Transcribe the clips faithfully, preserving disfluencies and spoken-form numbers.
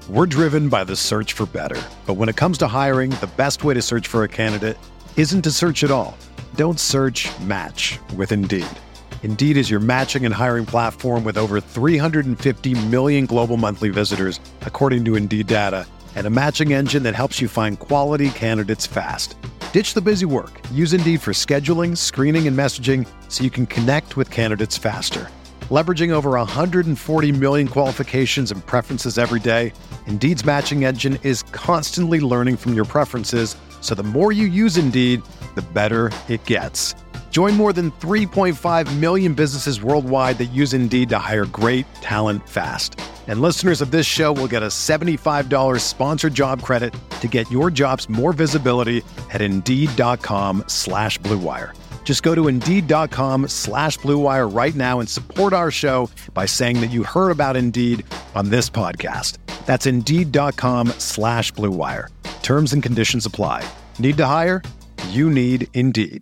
We're driven by the search for better. But when it comes to hiring, the best way to search for a candidate isn't to search at all. Don't search, match with Indeed. Indeed is your matching and hiring platform with over three hundred fifty million global monthly visitors, according to Indeed data, and a matching engine that helps you find quality candidates fast. Ditch the busy work. Use Indeed for scheduling, screening, and messaging so you can connect with candidates faster. Leveraging over one hundred forty million qualifications and preferences every day, Indeed's matching engine is constantly learning from your preferences, so the more you use Indeed, the better it gets. Join more than three point five million businesses worldwide that use Indeed to hire great talent fast. And listeners of this show will get a seventy-five dollars sponsored job credit to get your jobs more visibility at Indeed.com slash Blue Wire. Just go to Indeed.com slash Blue Wire right now and support our show by saying that you heard about Indeed on this podcast. That's Indeed.com slash Blue Wire. Terms and conditions apply. Need to hire? You need Indeed.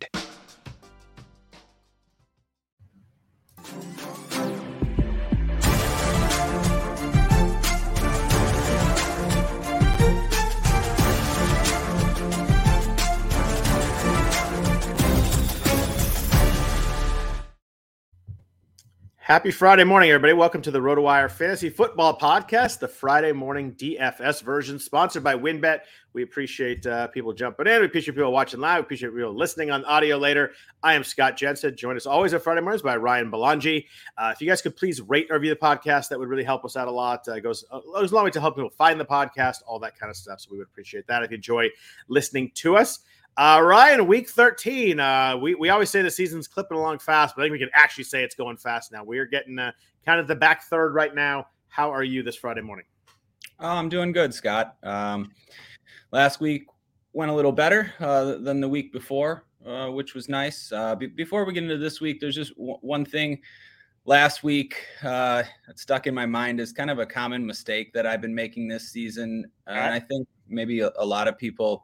Happy Friday morning, everybody. Welcome to the RotoWire Fantasy Football Podcast, the Friday morning D F S version, sponsored by WynnBET. We appreciate uh, people jumping in. We appreciate people watching live. We appreciate people listening on audio later. I am Scott Jensen, joined as always on Friday mornings by Ryan Belangi. Uh, if you guys could please rate or review the podcast, that would really help us out a lot. Uh, it goes, uh, goes a long way to help people find the podcast, all that kind of stuff. So we would appreciate that if you enjoy listening to us. Uh, Ryan, week thirteen, uh, we, we always say the season's clipping along fast, but I think we can actually say it's going fast now. We are getting uh, kind of the back third right now. How are you this Friday morning? Oh, I'm doing good, Scott. Um, last week went a little better uh, than the week before, uh, which was nice. Uh, b- before we get into this week, there's just w- one thing last week uh, that stuck in my mind is kind of a common mistake that I've been making this season. Uh, and I think maybe a, a lot of people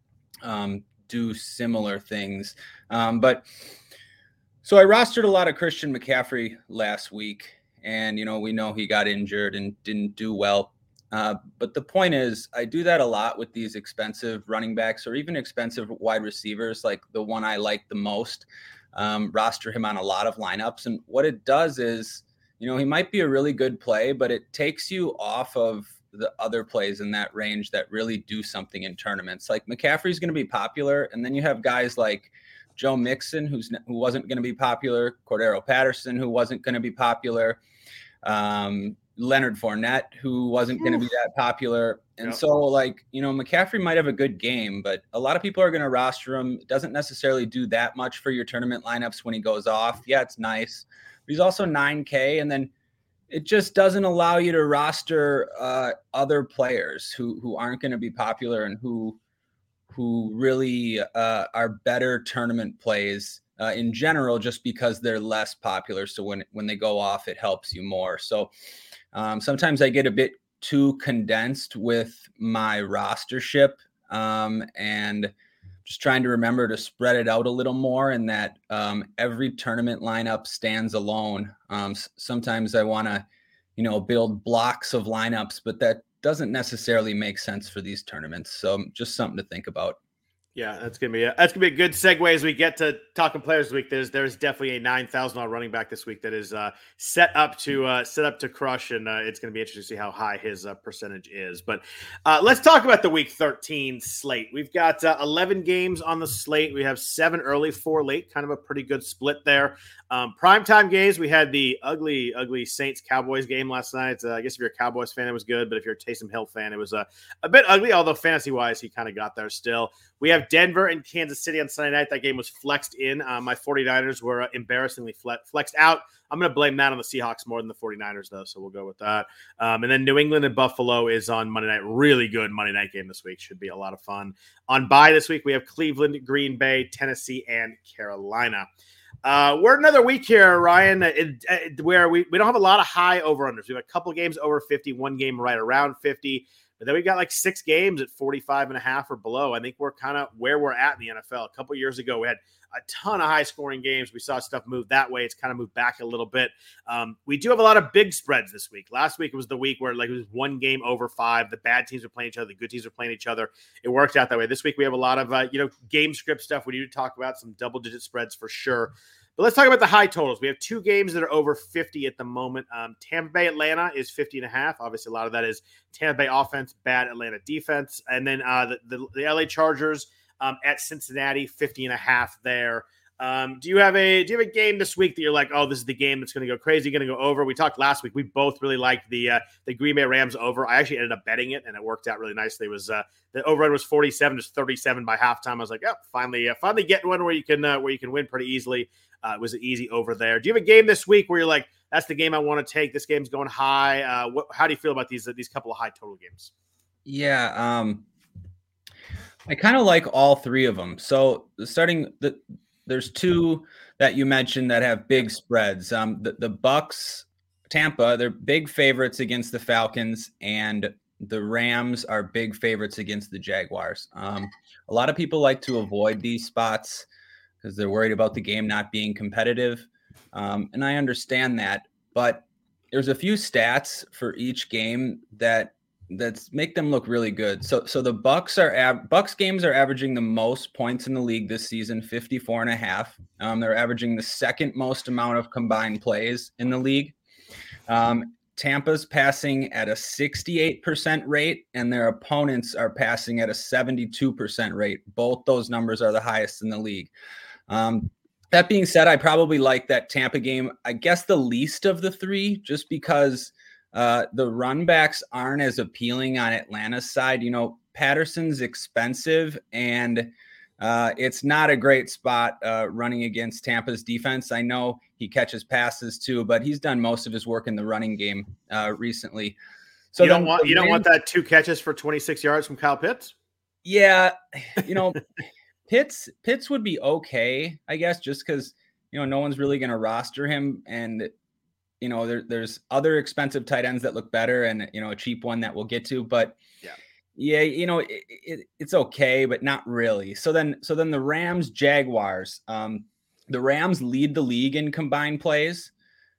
um, do similar things. Um, but so I rostered a lot of Christian McCaffrey last week, and, you know, we know he got injured and didn't do well. Uh, but the point is, I do that a lot with these expensive running backs or even expensive wide receivers, like the one I like the most, um, roster him on a lot of lineups. And what it does is, you know, he might be a really good play, but it takes you off of the other plays in that range that really do something in tournaments. Like McCaffrey's going to be popular. And then you have guys like Joe Mixon, who's who wasn't going to be popular, Cordero Patterson, who wasn't going to be popular, um, Leonard Fournette, who wasn't going to be that popular. And yep. so, like, you know, McCaffrey might have a good game, but a lot of people are going to roster him. It doesn't necessarily do that much for your tournament lineups when he goes off. Yeah, it's nice. But he's also nine K, and then it just doesn't allow you to roster uh, other players who who aren't going to be popular and who who really uh, are better tournament plays uh, in general, just because they're less popular. So when when they go off, it helps you more. So um, sometimes I get a bit too condensed with my rostership, um, and just trying to remember to spread it out a little more, and that um, every tournament lineup stands alone. Um, s- sometimes I want to, you know, build blocks of lineups, but that doesn't necessarily make sense for these tournaments. So just something to think about. Yeah, that's gonna be a, that's gonna be a good segue as we get to talking players this week. There's there's definitely a nine thousand dollar running back this week that is uh, set up to uh, set up to crush, and uh, it's gonna be interesting to see how high his uh, percentage is. But uh, let's talk about the week thirteen slate. We've got uh, eleven games on the slate. We have seven early, four late, kind of a pretty good split there. Um, primetime games, we had the ugly, ugly Saints Cowboys game last night. Uh, I guess if you're a Cowboys fan, it was good, but if you're a Taysom Hill fan, it was uh, a bit ugly. Although fantasy wise, he kind of got there still. We have Denver and Kansas City on Sunday night. That game was flexed in. Uh, my 49ers were uh, embarrassingly fle- flexed out. I'm going to blame that on the Seahawks more than the 49ers, though, so we'll go with that. Um, and then New England and Buffalo is on Monday night. Really good Monday night game this week. Should be a lot of fun. On bye this week, we have Cleveland, Green Bay, Tennessee, and Carolina. Uh, we're another week here, Ryan, it, it, where we, we don't have a lot of high over-unders. We have a couple games over fifty, one game right around fifty. But then we got like six games at forty-five and a half or below. I think we're kind of where we're at in the N F L. A couple years ago, we had a ton of high scoring games. We saw stuff move that way. It's kind of moved back a little bit. Um, we do have a lot of big spreads this week. Last week, it was the week where like it was one game over five. The bad teams were playing each other. The good teams were playing each other. It worked out that way. This week, we have a lot of, uh, you know, game script stuff. We need to talk about some double digit spreads for sure. But let's talk about the high totals. We have two games that are over fifty at the moment. Um, Tampa Bay, Atlanta is fifty and a half. Obviously, a lot of that is Tampa Bay offense, bad Atlanta defense. And then uh, the, the, the L A Chargers um, at Cincinnati, fifty and a half there. Um, do you have a do you have a game this week that you're like, oh, this is the game that's going to go crazy, going to go over? We talked last week. We both really liked the uh, the Green Bay Rams over. I actually ended up betting it, and it worked out really nicely. It was uh, the over was forty-seven to thirty-seven by halftime. I was like, oh, finally, uh, finally getting one where you can uh, where you can win pretty easily. Uh, it was an easy over there. Do you have a game this week where you're like, that's the game I want to take? This game's going high. Uh, what, how do you feel about these uh, these couple of high total games? Yeah, um, I kind of like all three of them. So starting the there's two that you mentioned that have big spreads. Um, the, the Bucks, Tampa, they're big favorites against the Falcons, and the Rams are big favorites against the Jaguars. Um, a lot of people like to avoid these spots because they're worried about the game not being competitive. Um, and I understand that, but there's a few stats for each game that that's make them look really good. So, so the Bucks are av- Bucks games are averaging the most points in the league this season, fifty-four and a half. Um, they're averaging the second most amount of combined plays in the league. Um, Tampa's passing at a sixty-eight percent rate, and their opponents are passing at a seventy-two percent rate. Both those numbers are the highest in the league. Um, that being said, I probably like that Tampa game, I guess the least of the three, just because uh, the run backs aren't as appealing on Atlanta's side. You know, Patterson's expensive, and uh, it's not a great spot uh, running against Tampa's defense. I know he catches passes too, but he's done most of his work in the running game uh, recently. So you don't want you don't want that two catches for twenty-six yards from Kyle Pitts? Yeah, you know, Pitts Pitts would be okay, I guess, just because, you know, no one's really going to roster him, and you know, there, there's other expensive tight ends that look better, and you know, a cheap one that we'll get to, but yeah. Yeah, you know, it, it, it's okay, but not really. So then, so then the Rams Jaguars, um, the Rams lead the league in combined plays,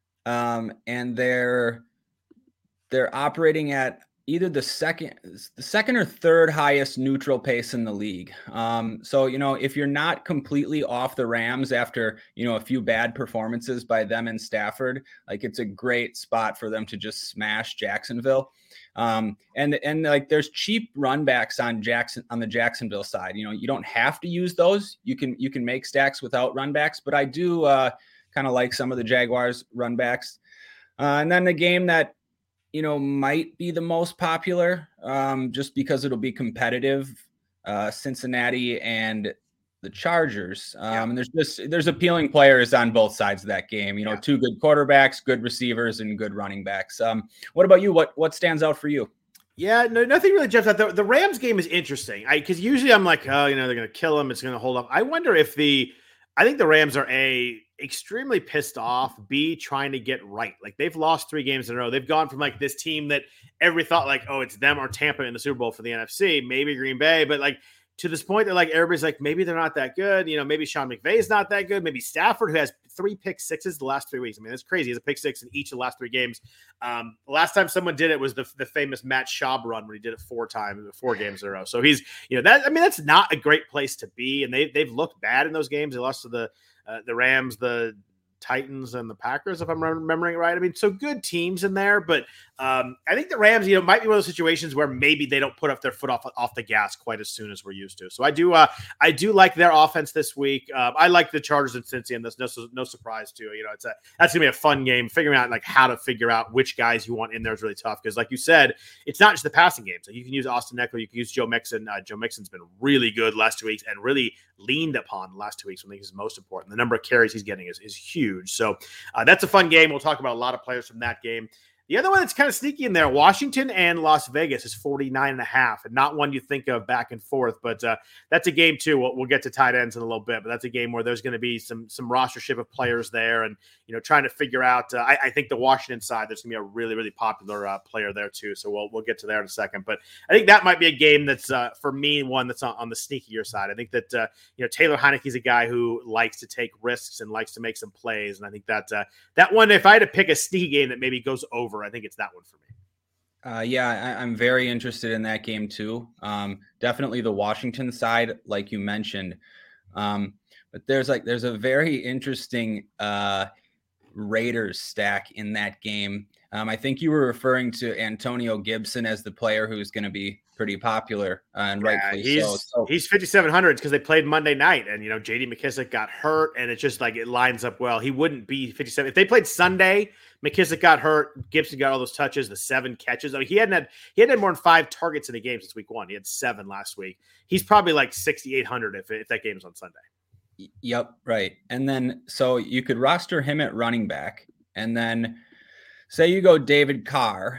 um, and they're they're operating at either the second, the second or third highest neutral pace in the league. Um, so you know, if you're not completely off the Rams after you know a few bad performances by them and Stafford, like it's a great spot for them to just smash Jacksonville. Um, and, and like there's cheap run backs on Jackson on the Jacksonville side. You know, you don't have to use those. You can, you can make stacks without run backs, but I do uh, kind of like some of the Jaguars run backs. Uh, and then the game that, you know, might be the most popular um, just because it'll be competitive, uh, Cincinnati and the Chargers. Um, yeah. And there's just, there's appealing players on both sides of that game, you know, yeah. two good quarterbacks, good receivers, and good running backs. Um, what about you? What, what stands out for you? Yeah, no, nothing really jumps out. The, the Rams game is interesting. I, cause usually I'm like, oh, you know, they're going to kill him. It's going to hold up. I wonder if the, I think the Rams are a extremely pissed off, B trying to get right. Like they've lost three games in a row. They've gone from like this team that everybody thought like, oh, it's them or Tampa in the Super Bowl for the N F C, maybe Green Bay, but like, to this point, they're like, everybody's like, maybe they're not that good. You know, maybe Sean McVay's not that good. Maybe Stafford, who has three pick sixes the last three weeks. I mean, it's crazy. He has a pick six in each of the last three games. Um, the last time someone did it was the, the famous Matt Schaub run where he did it four times, four games in a row. So he's, you know, that, I mean, that's not a great place to be. And they, they've looked bad in those games. They lost to the, uh, the Rams, the Titans, and the Packers, if I'm remembering right. I mean, so good teams in there, but um, I think the Rams, you know, might be one of those situations where maybe they don't put up their foot off off the gas quite as soon as we're used to. So I do, uh, I do like their offense this week. Uh, I like the Chargers and Cincy, and that's no, no surprise too. You know, it's a that's gonna be a fun game. Figuring out like how to figure out which guys you want in there is really tough because, like you said, it's not just the passing game. So you can use Austin Eckler, you can use Joe Mixon. Uh, Joe Mixon's been really good last two weeks and really leaned upon the last two weeks. I think is most important. The number of carries he's getting is is huge. So uh, that's a fun game. We'll talk about a lot of players from that game. The other one that's kind of sneaky in there, Washington and Las Vegas is forty-nine and a half, and not one you think of back and forth, but uh, that's a game too. We'll, we'll get to tight ends in a little bit, but that's a game where there's going to be some some rostership of players there, and you know, trying to figure out. Uh, I, I think the Washington side, there's going to be a really really popular uh, player there too. So we'll we'll get to there in a second, but I think that might be a game that's uh, for me one that's on, on the sneakier side. I think that uh, you know Taylor Heineke's a guy who likes to take risks and likes to make some plays, and I think that uh, that one, if I had to pick a sneaky game that maybe goes over, I think it's that one for me. Uh, yeah, I, I'm very interested in that game too. Um, definitely the Washington side, like you mentioned. Um, but there's like there's a very interesting uh, Raiders stack in that game. Um, I think you were referring to Antonio Gibson as the player who's going to be pretty popular uh, and yeah, rightfully he's, so. so. He's fifty-seven hundred because they played Monday night, and you know J D McKissic got hurt, and it's just like it lines up well. He wouldn't be fifty-seven if they played Sunday. McKissic got hurt. Gibson got all those touches, the seven catches. I mean, he hadn't had he hadn't had more than five targets in the game since week one. He had seven last week. He's probably like sixty-eight hundred if if that game's on Sunday. Yep, right. And then so you could roster him at running back, and then say you go David Carr.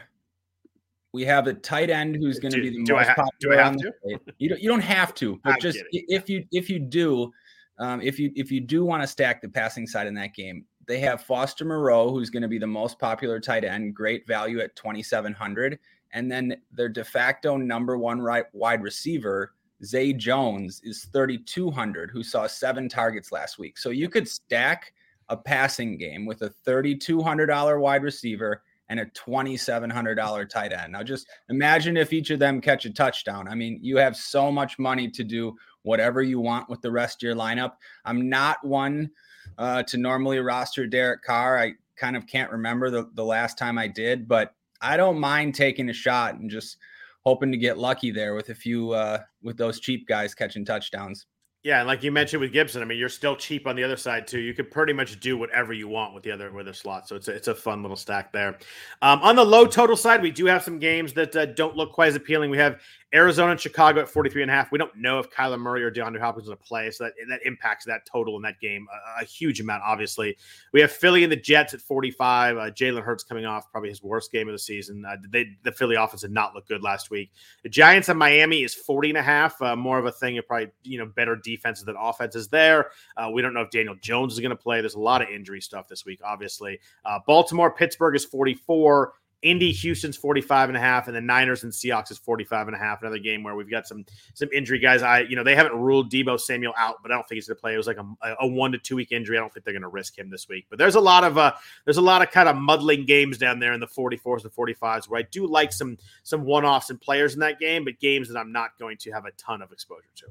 We have a tight end who's going to be the do most I ha- popular. Do I have on to? The you don't. You don't have to, but I'm just kidding. if you if you do, um, if you if you do want to stack the passing side in that game, they have Foster Moreau, who's going to be the most popular tight end, great value at twenty-seven hundred, and then their de facto number one right wide receiver, Zay Jones, is thirty-two hundred, who saw seven targets last week. So you could stack a passing game with a thirty-two hundred dollars wide receiver and a twenty-seven hundred dollars tight end. Now just imagine if each of them catch a touchdown. I mean, you have so much money to do whatever you want with the rest of your lineup. I'm not one uh, to normally roster Derek Carr. I kind of can't remember the, the last time I did, but I don't mind taking a shot and just hoping to get lucky there with a few, uh, with those cheap guys catching touchdowns. Yeah, and like you mentioned with Gibson, I mean, you're still cheap on the other side too. You could pretty much do whatever you want with the other with the slot. So it's a, it's a fun little stack there. Um, on the low total side, we do have some games that uh, don't look quite as appealing. We have Arizona and Chicago at forty-three and a half. We don't know if Kyler Murray or DeAndre Hopkins is going to play, so that, that impacts that total in that game a, a huge amount, obviously. We have Philly and the Jets at forty-five. Uh, Jalen Hurts coming off probably his worst game of the season. Uh, they, the Philly offense did not look good last week. The Giants and Miami is forty and a half. Uh, more of a thing of probably, you know, better defenses than offenses there. Uh, we don't know if Daniel Jones is going to play. There's a lot of injury stuff this week, obviously. Uh, Baltimore, Pittsburgh is forty-four. Indy, Houston's forty-five and a half, and the Niners and Seahawks is forty-five and a half. Another game where we've got some some injury guys. I, you know, they haven't ruled Deebo Samuel out, but I don't think he's going to play. It was like a, a one to two week injury. I don't think they're going to risk him this week. But there's a lot of uh, there's a lot of kind of muddling games down there in the forty-fours and forty-fives where I do like some some one offs and players in that game, but games that I'm not going to have a ton of exposure to.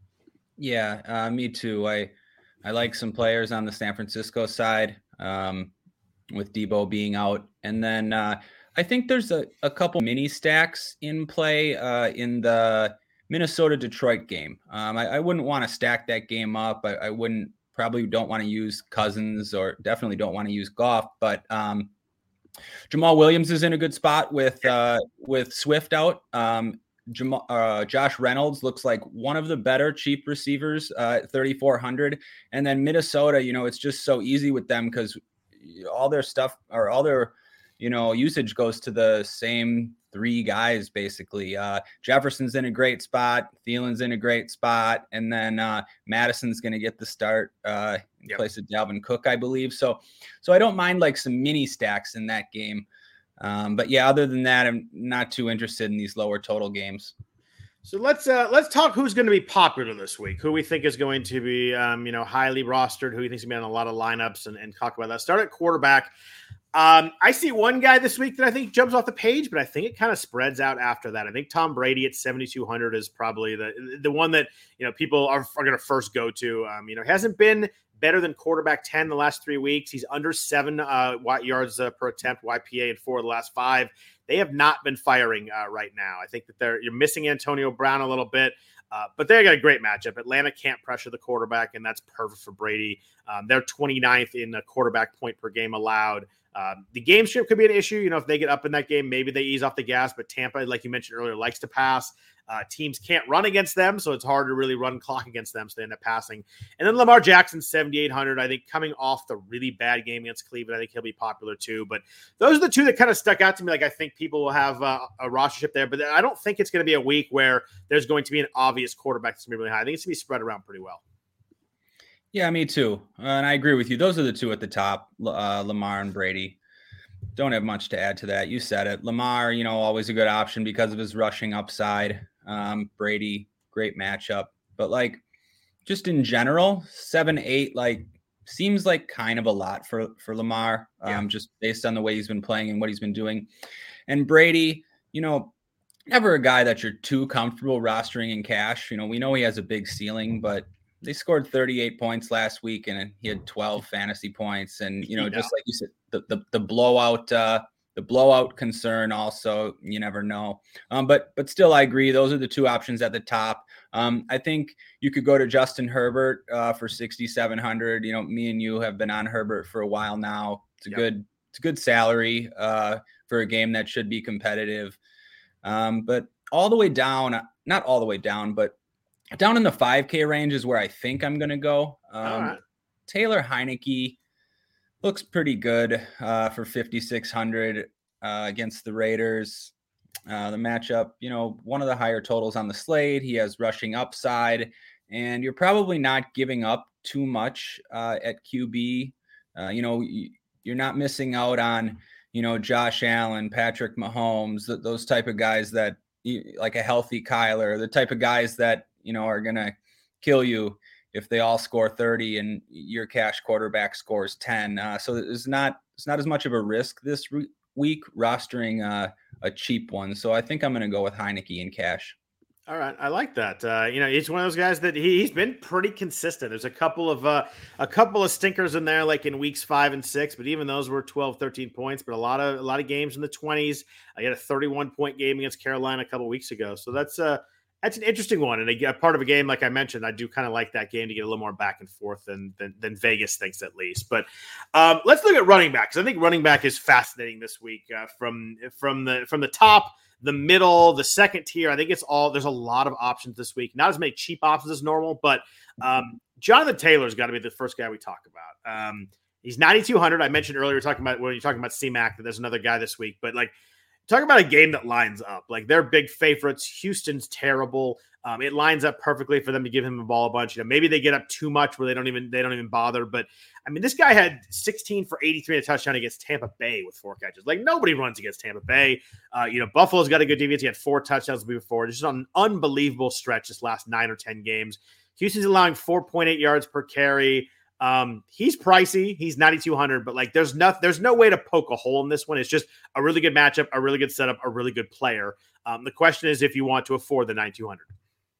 Yeah, uh, me too. I I like some players on the San Francisco side um, with Deebo being out, and then. Uh, I think there's a, a couple mini stacks in play uh, in the Minnesota-Detroit game. Um, I, I wouldn't want to stack that game up. I, I wouldn't probably don't want to use Cousins or definitely don't want to use Goff. But um, Jamal Williams is in a good spot with uh, with Swift out. Um, Jamal, uh, Josh Reynolds looks like one of the better cheap receivers uh, at thirty-four hundred. And then Minnesota, you know, it's just so easy with them because all their stuff or all their you know, usage goes to the same three guys, basically. Uh, Jefferson's in a great spot. Thielen's in a great spot. And then uh, Madison's going to get the start uh, in yep. place of Dalvin Cook, I believe. So so I don't mind like some mini stacks in that game. Um, but yeah, other than that, I'm not too interested in these lower total games. So let's uh, let's talk who's going to be popular this week, who we think is going to be, um, you know, highly rostered, who we think is going to be on a lot of lineups and, and talk about that. Start at quarterback. Um, I see one guy this week that I think jumps off the page, but I think it kind of spreads out after that. I think Tom Brady at seventy-two hundred is probably the the one that, you know, people are, are going to first go to. Um, you know, he hasn't been better than quarterback ten the last three weeks. He's under seven uh, yards uh, per attempt, Y P A, in four of the last five. They have not been firing uh, right now. I think that they're you're missing Antonio Brown a little bit. Uh, but they got a great matchup. Atlanta can't pressure the quarterback, and that's perfect for Brady. Um, they're twenty-ninth in the quarterback point per game allowed. Um, the game script could be an issue. You know, if they get up in that game, maybe they ease off the gas. But Tampa, like you mentioned earlier, likes to pass. Uh, teams can't run against them, so it's hard to really run clock against them, so they end up passing. And then Lamar Jackson, seventy-eight hundred, I think coming off the really bad game against Cleveland, I think he'll be popular too. But those are the two that kind of stuck out to me. Like, I think people will have uh, a rostership there, but I don't think it's going to be a week where there's going to be an obvious quarterback that's going to be really high. I think it's going to be spread around pretty well. Yeah, me too. Uh, and I agree with you. Those are the two at the top, uh, Lamar and Brady. Don't have much to add to that. You said it. Lamar, you know, always a good option because of his rushing upside. Um, Brady, great matchup. But like, just in general, seven, eight, like seems like kind of a lot for, for Lamar, um, yeah. just based on the way he's been playing and what he's been doing. And Brady, you know, never a guy that you're too comfortable rostering in cash. You know, we know he has a big ceiling, but they scored thirty-eight points last week and he had twelve fantasy points. And, you know, you know. just like you said, the, the, the blowout, uh, the blowout concern also, you never know. Um, but, but still, I agree. Those are the two options at the top. Um, I think you could go to Justin Herbert uh, for sixty-seven hundred. You know, me and you have been on Herbert for a while now. It's a yep. good, it's a good salary uh, for a game that should be competitive. Um, but all the way down, not all the way down, but down in the five K range is where I think I'm going to go. Um, right. Taylor Heineke looks pretty good uh, for fifty-six hundred uh, against the Raiders. Uh, the matchup, you know, one of the higher totals on the slate. He has rushing upside, and you're probably not giving up too much uh, at Q B. Uh, you know, you're not missing out on, you know, Josh Allen, Patrick Mahomes, th- those type of guys that, like a healthy Kyler, the type of guys that, you know, are going to kill you if they all score thirty and your cash quarterback scores ten. Uh, so it's not, it's not as much of a risk this re- week rostering uh, a cheap one. So I think I'm going to go with Heineke in cash. All right. I like that. Uh, you know, he's one of those guys that he, he's been pretty consistent. There's a couple of, uh, a couple of stinkers in there, like in weeks five and six, but even those were twelve, thirteen points, but a lot of, a lot of games in the twenties. I had a thirty-one point game against Carolina a couple of weeks ago. So that's uh that's an interesting one. And a, a part of a game, like I mentioned, I do kind of like that game to get a little more back and forth than, than, than Vegas thinks at least. But um, let's look at running back. Cause I think running back is fascinating this week uh, from, from the, from the top, the middle, the second tier. I think it's all, there's a lot of options this week. Not as many cheap options as normal, but um, Jonathan Taylor's got to be the first guy we talk about. Um, he's ninety-two hundred. I mentioned earlier, talking about when you're talking about C-Mac, that there's another guy this week, but like, talk about a game that lines up. Like, they're big favorites. Houston's terrible. Um, it lines up perfectly for them to give him the ball a bunch. You know, maybe they get up too much where they don't even they don't even bother. But I mean, this guy had sixteen for eighty-three and a touchdown against Tampa Bay with four catches. Like, nobody runs against Tampa Bay. Uh, you know, Buffalo's got a good defense. He had four touchdowns before. This is an unbelievable stretch this last nine or ten games. Houston's allowing four point eight yards per carry. Um, he's pricey. He's ninety-two hundred, but like, there's no, there's no way to poke a hole in this one. It's just a really good matchup, a really good setup, a really good player. Um, the question is if you want to afford the ninety-two hundred.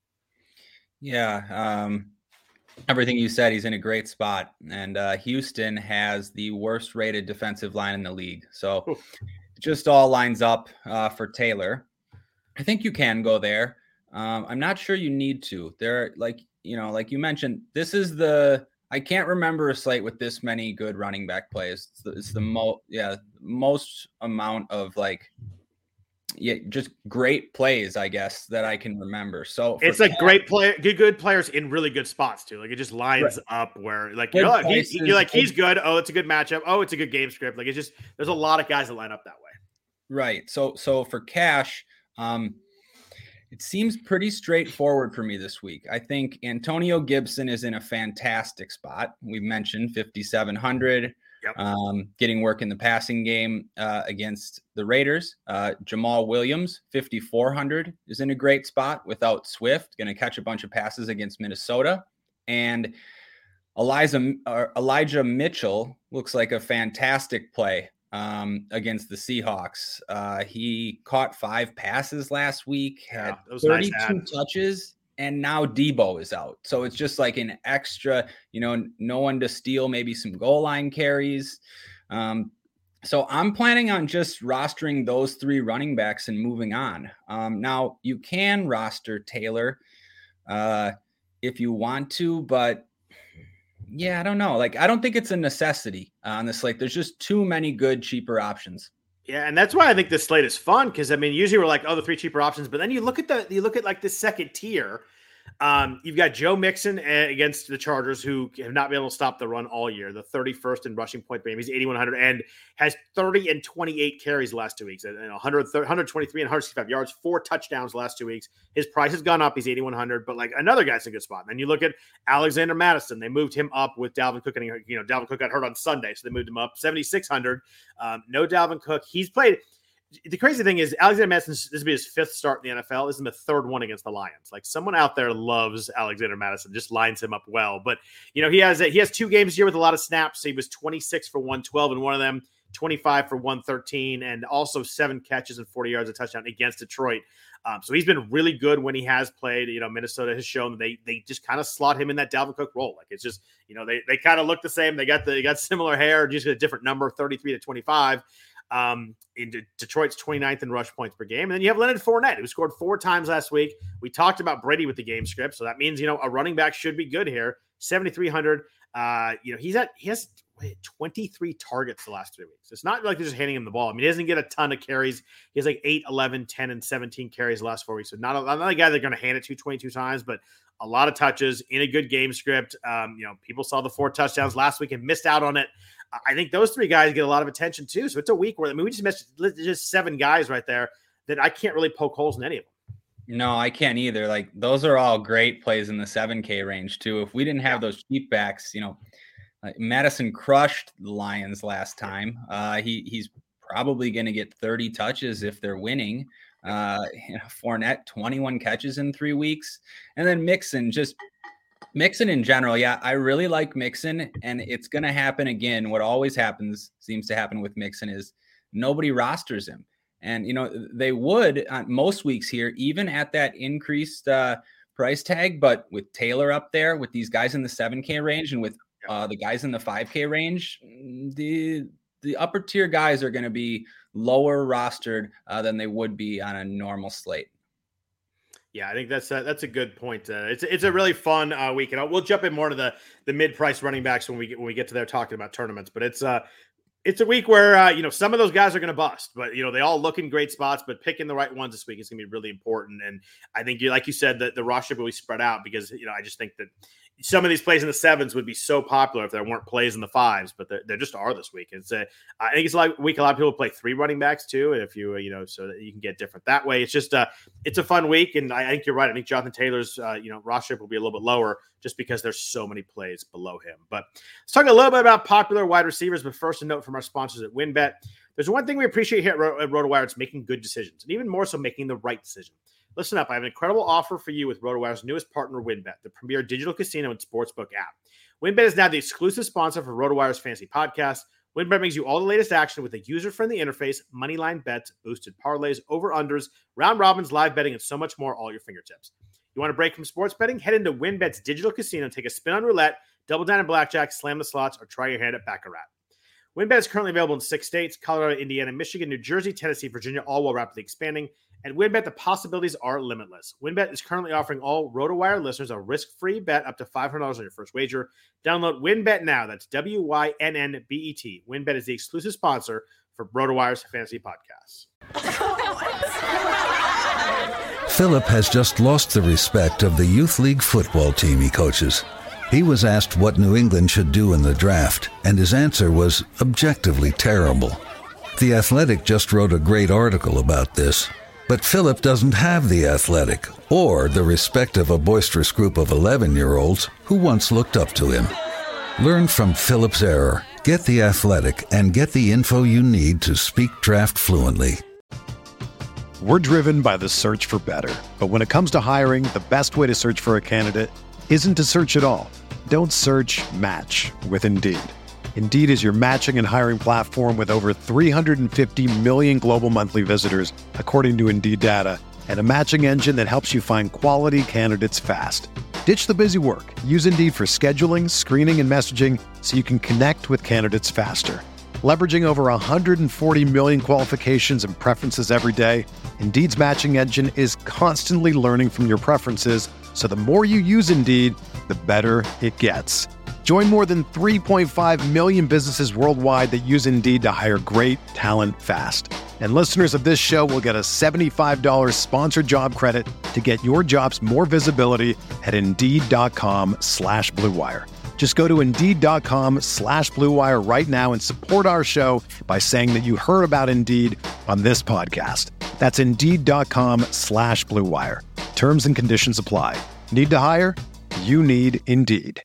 Yeah. Um, everything you said, he's in a great spot, and uh, Houston has the worst rated defensive line in the league. So Ooh. It just all lines up uh, for Taylor. I think you can go there. Um, I'm not sure you need to. There, like, you know, like you mentioned, this is the, I can't remember a slate with this many good running back plays. It's the, it's the most, yeah, most amount of like, yeah, just great plays, I guess, that I can remember. So it's like great player, good, good players in really good spots too. Like, it just lines right. up where like, you're like, he's, you're like, he's good. Oh, it's a good matchup. Oh, it's a good game script. Like, it's just, there's a lot of guys that line up that way. Right. So, so for cash, um, it seems pretty straightforward for me this week. I think Antonio Gibson is in a fantastic spot. We've mentioned fifty-seven hundred, yep. um, getting work in the passing game uh, against the Raiders. Uh, Jamal Williams, fifty-four hundred, is in a great spot without Swift. Going to catch a bunch of passes against Minnesota. And Eliza, uh, Elijah Mitchell looks like a fantastic play um, against the Seahawks. Uh, he caught five passes last week, had yeah, thirty-two nice touches, and now Debo is out. So it's just like an extra, you know, no one to steal, maybe some goal line carries. Um, so I'm planning on just rostering those three running backs and moving on. Um, now you can roster Taylor uh, if you want to, but Yeah, I don't know. Like, I don't think it's a necessity on this slate. There's just too many good, cheaper options. Yeah, and that's why I think this slate is fun, because I mean, usually we're like, oh, the three cheaper options, but then you look at the you look at like the second tier. Um, you've got Joe Mixon against the Chargers, who have not been able to stop the run all year. The thirty-first in rushing point per game. He's eighty-one hundred and has thirty and twenty-eight carries the last two weeks. And one hundred, one twenty-three and one sixty-five yards, four touchdowns the last two weeks. His price has gone up. He's eighty-one hundred, but like another guy's in a good spot. And then you look at Alexander Mattison. They moved him up with Dalvin Cook. And, you know, Dalvin Cook got hurt on Sunday, so they moved him up. seventy-six hundred. Um, no Dalvin Cook. He's played. The crazy thing is Alexander Mattison, this will be his fifth start in the N F L. This is the third one against the Lions. Like, someone out there loves Alexander Mattison, just lines him up well. But, you know, he has he has two games here with a lot of snaps. So he was twenty-six for one twelve in one of them, twenty-five for one thirteen, and also seven catches and forty yards a touchdown against Detroit. Um, so he's been really good when he has played. You know, Minnesota has shown that they they just kind of slot him in that Dalvin Cook role. Like, it's just, you know, they they kind of look the same. They got the they got similar hair, just a different number, thirty-three to twenty-five. Um, in De- Detroit's twenty-ninth in rush points per game. And then you have Leonard Fournette, who scored four times last week. We talked about Brady with the game script. So that means, you know, a running back should be good here. seventy-three hundred. Uh, you know, he's at, he has twenty-three targets the last three weeks. It's not like they're just handing him the ball. I mean, he doesn't get a ton of carries. He has like eight, eleven, ten, and seventeen carries the last four weeks. So not a, not a guy they're going to hand it to twenty-two times, but a lot of touches in a good game script. Um, you know, people saw the four touchdowns last week and missed out on it. I think those three guys get a lot of attention too. So it's a week where, I mean, we just missed just seven guys right there that I can't really poke holes in any of them. No, I can't either. Like, those are all great plays in the seven K range too. If we didn't have those cheap backs, you know, uh, Madison crushed the Lions last time. Uh, he he's probably going to get thirty touches if they're winning. Uh, you know, Fournette, twenty-one catches in three weeks. And then Mixon, just Mixon in general. Yeah, I really like Mixon, and it's going to happen again. What always happens, seems to happen with Mixon, is nobody rosters him. And, you know, they would on most weeks here, even at that increased uh, price tag, but with Taylor up there, with these guys in the seven K range and with uh, the guys in the five K range, the the upper tier guys are going to be lower rostered uh, than they would be on a normal slate. Yeah, I think that's a, that's a good point. Uh, it's it's a really fun uh, week, and we'll jump in more to the the mid price running backs when we get when we get to there talking about tournaments. But it's uh it's a week where uh, you know, some of those guys are going to bust, but you know, they all look in great spots. But picking the right ones this week is going to be really important. And I think you like you said that the roster will be spread out, because you know, I just think that some of these plays in the sevens would be so popular if there weren't plays in the fives, but there just are this week. It's a, I think it's like a week. A lot of people play three running backs too. If you, you know, so that you can get different that way. It's just a, it's a fun week. And I, I think you're right. I think Jonathan Taylor's, uh, you know, roster will be a little bit lower just because there's so many plays below him. But let's talk a little bit about popular wide receivers. But first, a note from our sponsors at WynnBET. There's one thing we appreciate here at, Ro- at RotoWire. It's making good decisions, and even more so making the right decision. Listen up, I have an incredible offer for you with RotoWire's newest partner, WynnBET, the premier digital casino and sportsbook app. WynnBET is now the exclusive sponsor for RotoWire's Fantasy Podcast. WynnBET brings you all the latest action with a user-friendly interface, moneyline bets, boosted parlays, over-unders, round robins, live betting, and so much more, all at your fingertips. You want to break from sports betting? Head into WynnBET's digital casino and take a spin on roulette, double down in blackjack, slam the slots, or try your hand at Baccarat. WynnBET is currently available in six states: Colorado, Indiana, Michigan, New Jersey, Tennessee, Virginia, all while rapidly expanding. At WynnBET, the possibilities are limitless. WynnBET is currently offering all RotoWire listeners a risk-free bet up to five hundred dollars on your first wager. Download WynnBET now. That's W Y N N B E T. WynnBET is the exclusive sponsor for RotoWire's Fantasy Podcasts. Philip has just lost the respect of the youth league football team he coaches. He was asked what New England should do in the draft, and his answer was objectively terrible. The Athletic just wrote a great article about this. But Philip doesn't have The Athletic or the respect of a boisterous group of eleven-year-olds who once looked up to him. Learn from Philip's error. Get The Athletic and get the info you need to speak draft fluently. We're driven by the search for better. But when it comes to hiring, the best way to search for a candidate isn't to search at all. Don't search, match with Indeed. Indeed is your matching and hiring platform with over three hundred fifty million global monthly visitors, according to Indeed data, and a matching engine that helps you find quality candidates fast. Ditch the busy work. Use Indeed for scheduling, screening, and messaging so you can connect with candidates faster. Leveraging over one hundred forty million qualifications and preferences every day, Indeed's matching engine is constantly learning from your preferences, so the more you use Indeed, the better it gets. Join more than three point five million businesses worldwide that use Indeed to hire great talent fast. And listeners of this show will get a seventy-five dollars sponsored job credit to get your jobs more visibility at Indeed.com slash Blue Wire. Just go to Indeed.com slash Blue Wire right now and support our show by saying that you heard about Indeed on this podcast. That's Indeed.com slash Blue Wire. Terms and conditions apply. Need to hire? You need Indeed.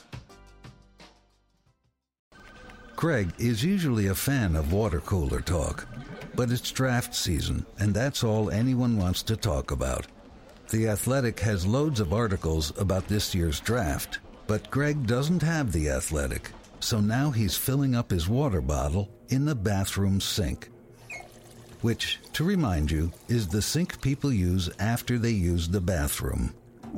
Craig is usually a fan of water cooler talk, but it's draft season, and that's all anyone wants to talk about. The Athletic has loads of articles about this year's draft, but Greg doesn't have The Athletic, so now he's filling up his water bottle in the bathroom sink. Which, to remind you, is the sink people use after they use the bathroom.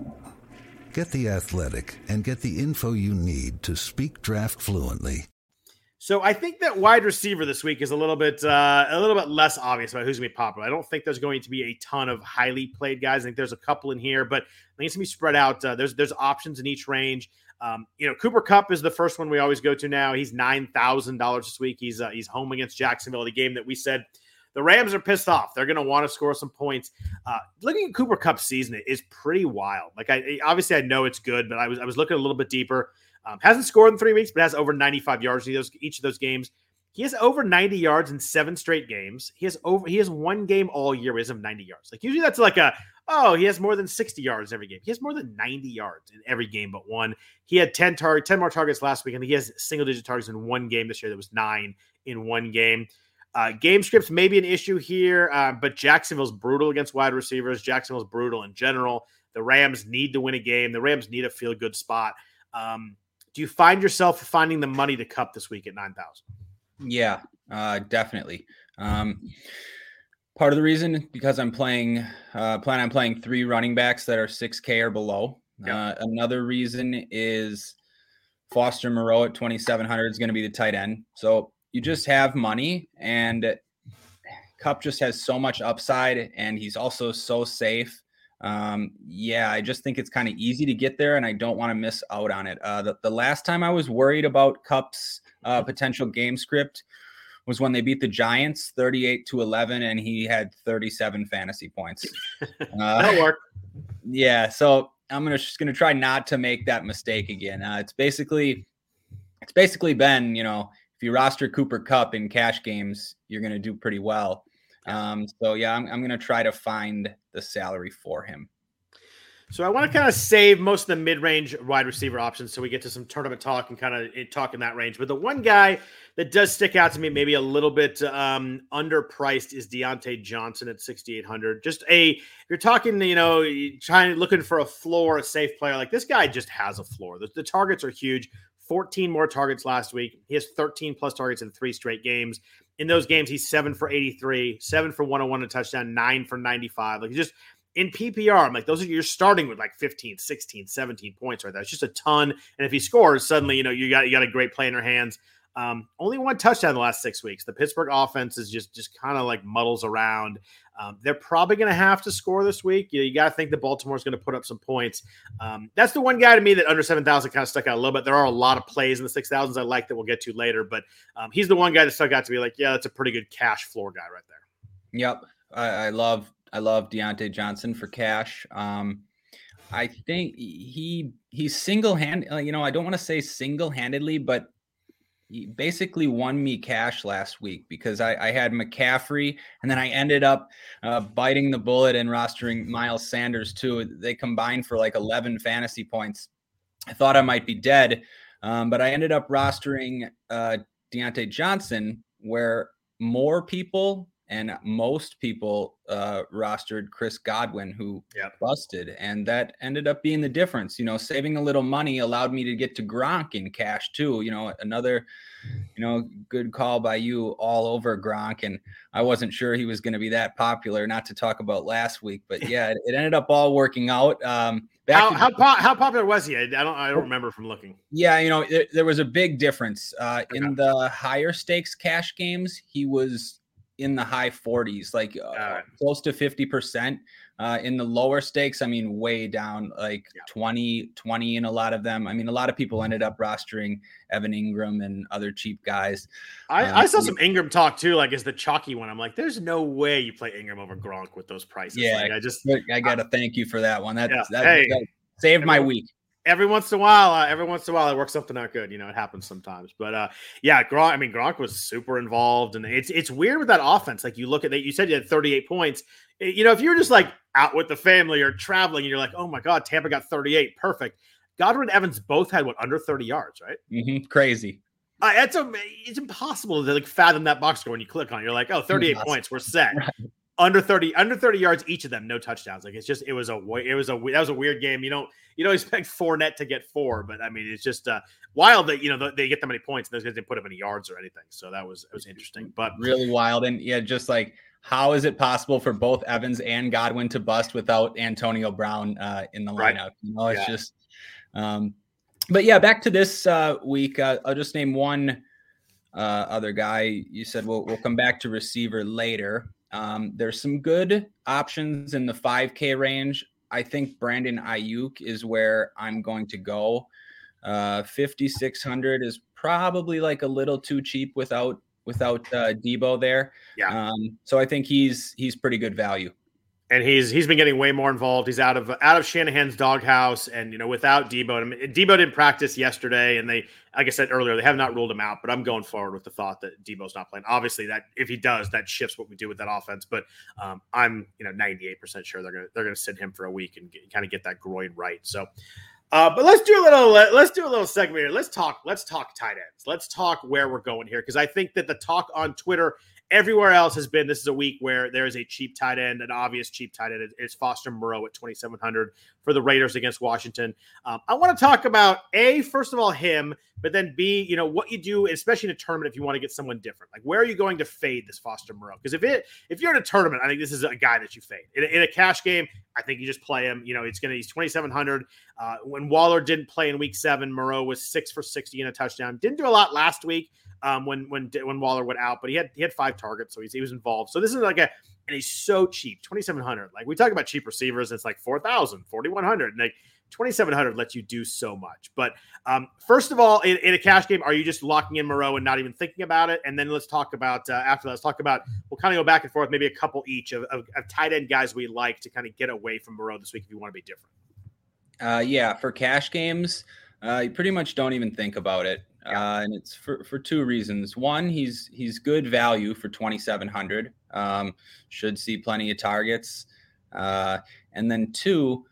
Get The Athletic and get the info you need to speak draft fluently. So I think that wide receiver this week is a little bit uh, a little bit less obvious about who's going to be popular. I don't think there's going to be a ton of highly played guys. I think there's a couple in here, but I think it's going to be spread out. Uh, there's there's options in each range. Um, you know, Cooper Kupp is the first one we always go to now. He's nine thousand dollars this week. He's uh, he's home against Jacksonville, the game that we said the Rams are pissed off. They're going to want to score some points. Uh, looking at Cooper Kupp's season is pretty wild. Like I obviously I know it's good, but I was I was looking a little bit deeper. Um, hasn't scored in three weeks, but has over ninety-five yards in those, each of those games. He has over ninety yards in seven straight games. He has over he has one game all year with ninety yards. Like usually that's like a oh he has more than sixty yards every game. He has more than ninety yards in every game but one. He had ten target ten more targets last week, and he has single digit targets in one game this year. There was nine in one game. Uh, game scripts may be an issue here, uh, but Jacksonville's brutal against wide receivers. Jacksonville's brutal in general. The Rams need to win a game. The Rams need a feel good spot. Um, Do you find yourself finding the money to Kupp this week at nine thousand? Yeah, uh, definitely. Um, part of the reason because I'm playing, uh, plan on playing three running backs that are six K or below. Yep. Uh, another reason is Foster Moreau at twenty-seven hundred is going to be the tight end. So you just have money, and Kupp just has so much upside, and he's also so safe. Um, yeah, I just think it's kind of easy to get there, and I don't want to miss out on it. Uh, the, the last time I was worried about Kupp's uh, potential game script was when they beat the Giants thirty-eight to eleven, and he had thirty-seven fantasy points. Uh, That'll work. Yeah, so I'm gonna just gonna try not to make that mistake again. Uh, it's basically, it's basically been, you know, if you roster Cooper Kupp in cash games, you're gonna do pretty well. Um, so yeah, I'm, I'm going to try to find the salary for him. So I want to kind of save most of the mid-range wide receiver options so we get to some tournament talk and kind of talk in that range. But the one guy that does stick out to me maybe a little bit um, underpriced is Deontay Johnson at sixty-eight hundred. Just a, if you're talking, you know, trying, looking for a floor, a safe player, like this guy just has a floor. The, the targets are huge. fourteen more targets last week. He has thirteen plus targets in three straight games. In those games, he's seven for eighty-three, seven for one oh one, a touchdown, nine for ninety-five. Like just in P P R, I'm like, those are, you're starting with like fifteen, sixteen, seventeen points right there. It's just a ton. And if he scores, suddenly, you know, you got, you got a great play in your hands. Um, only one touchdown in the last six weeks. The Pittsburgh offense is just, just kind of like muddles around. Um, they're probably going to have to score this week. You know, you got to think that Baltimore's going to put up some points. Um, that's the one guy to me that under seven thousand kind of stuck out a little bit. There are a lot of plays in the six thousands I like that we'll get to later, but um, he's the one guy that stuck out to be like, yeah, that's a pretty good cash floor guy right there. Yep. I, I love, I love Deontay Johnson for cash. Um, I think he, he's single-handed, you know, I don't want to say single-handedly, but he basically won me cash last week because I, I had McCaffrey, and then I ended up uh, biting the bullet and rostering Miles Sanders too. They combined for like eleven fantasy points. I thought I might be dead, um, but I ended up rostering uh, Deontay Johnson, where more people and most people uh, rostered Chris Godwin, who yep. busted. And that ended up being the difference. You know, saving a little money allowed me to get to Gronk in cash too. You know, another, you know, good call by you all over Gronk. And I wasn't sure he was going to be that popular, not to talk about last week, but yeah, it, it ended up all working out. Um, back how, to- how, po- how popular was he? I don't, I don't remember from looking. Yeah. You know, there, there was a big difference uh, okay. in the higher stakes cash games. He was in the high forties, like uh, right. close to fifty percent. Uh, in the lower stakes, I mean, way down, like yeah. twenty, twenty in a lot of them. I mean, a lot of people ended up rostering Evan Ingram and other cheap guys. I, um, I saw some Ingram talk too, like as the chalky one. I'm like, there's no way you play Ingram over Gronk with those prices. Yeah, like, I just, I got to thank you for that one. That, yeah, that, hey, that saved my everyone, week. Every once in a while, uh, every once in a while, it works something out good. You know, it happens sometimes. But uh, yeah, Gronk. I mean, Gronk was super involved, and it's it's weird with that offense. Like you look at that, you said you had thirty-eight points. You know, if you're just like out with the family or traveling, and you're like, oh my god, Tampa got thirty-eight, perfect. Godwin and Evans both had what under thirty yards, right? Mm-hmm. Crazy. Uh, it's a, it's impossible to like fathom that box score when you click on it. You're like, oh, thirty-eight yes. points, we're set. Right. Under thirty, under thirty yards each of them, no touchdowns. Like it's just, it was a, it was a, that was a weird game. You don't, you don't expect Fournette to get four, but I mean, it's just uh, wild that you know they get that many points and those guys didn't put up any yards or anything. So that was, it was interesting, but really wild. And yeah, just like how is it possible for both Evans and Godwin to bust without Antonio Brown uh, in the lineup? Right. You know, it's yeah. just, um, but yeah, back to this uh, week. Uh, I'll just name one uh, other guy. You said we'll we'll come back to receiver later. Um, there's some good options in the five K range. I think Brandon Ayuk is where I'm going to go. Uh, fifty-six hundred is probably like a little too cheap without without uh, Debo there. Yeah. Um, so I think he's he's pretty good value. And he's he's been getting way more involved. He's out of out of Shanahan's doghouse, and you know without Debo, I mean, Debo didn't practice yesterday, and they, like I said earlier, they have not ruled him out. But I'm going forward with the thought that Debo's not playing. Obviously, that if he does, that shifts what we do with that offense. But um, I'm you know ninety-eight percent sure they're gonna they're gonna sit him for a week and get, kind of get that groin right. So, uh, but let's do a little let's do a little segment here. Let's talk let's talk tight ends. Let's talk where we're going here because I think that the talk on Twitter. Everywhere else has been, this is a week where there is a cheap tight end, an obvious cheap tight end. It's Foster Moreau at twenty-seven hundred for the Raiders against Washington. Um, I want to talk about, A, first of all, him, but then B, you know, what you do, especially in a tournament if you want to get someone different. Like, where are you going to fade this Foster Moreau? Because if it if you're in a tournament, I think this is a guy that you fade. In a, in a cash game, I think you just play him. You know, it's gonna he's twenty-seven hundred. Uh, when Waller didn't play in week seven, Moreau was six for sixty and a touchdown. Didn't do a lot last week. Um, when when when Waller went out, but he had he had five targets, so he's, he was involved. So this is like a, and he's so cheap, twenty-seven hundred. Like we talk about cheap receivers, it's like four thousand, forty-one hundred, and like twenty-seven hundred lets you do so much. But um, first of all, in, in a cash game, are you just locking in Moreau and not even thinking about it? And then let's talk about uh, after that. Let's talk about we'll kind of go back and forth, maybe a couple each of, of, of tight end guys we like to kind of get away from Moreau this week if you want to be different. Uh, yeah, for cash games, uh, you pretty much don't even think about it. Yeah. Uh, and it's for, for two reasons. One, he's he's good value for twenty-seven hundred. Um, should see plenty of targets. Uh, and then two,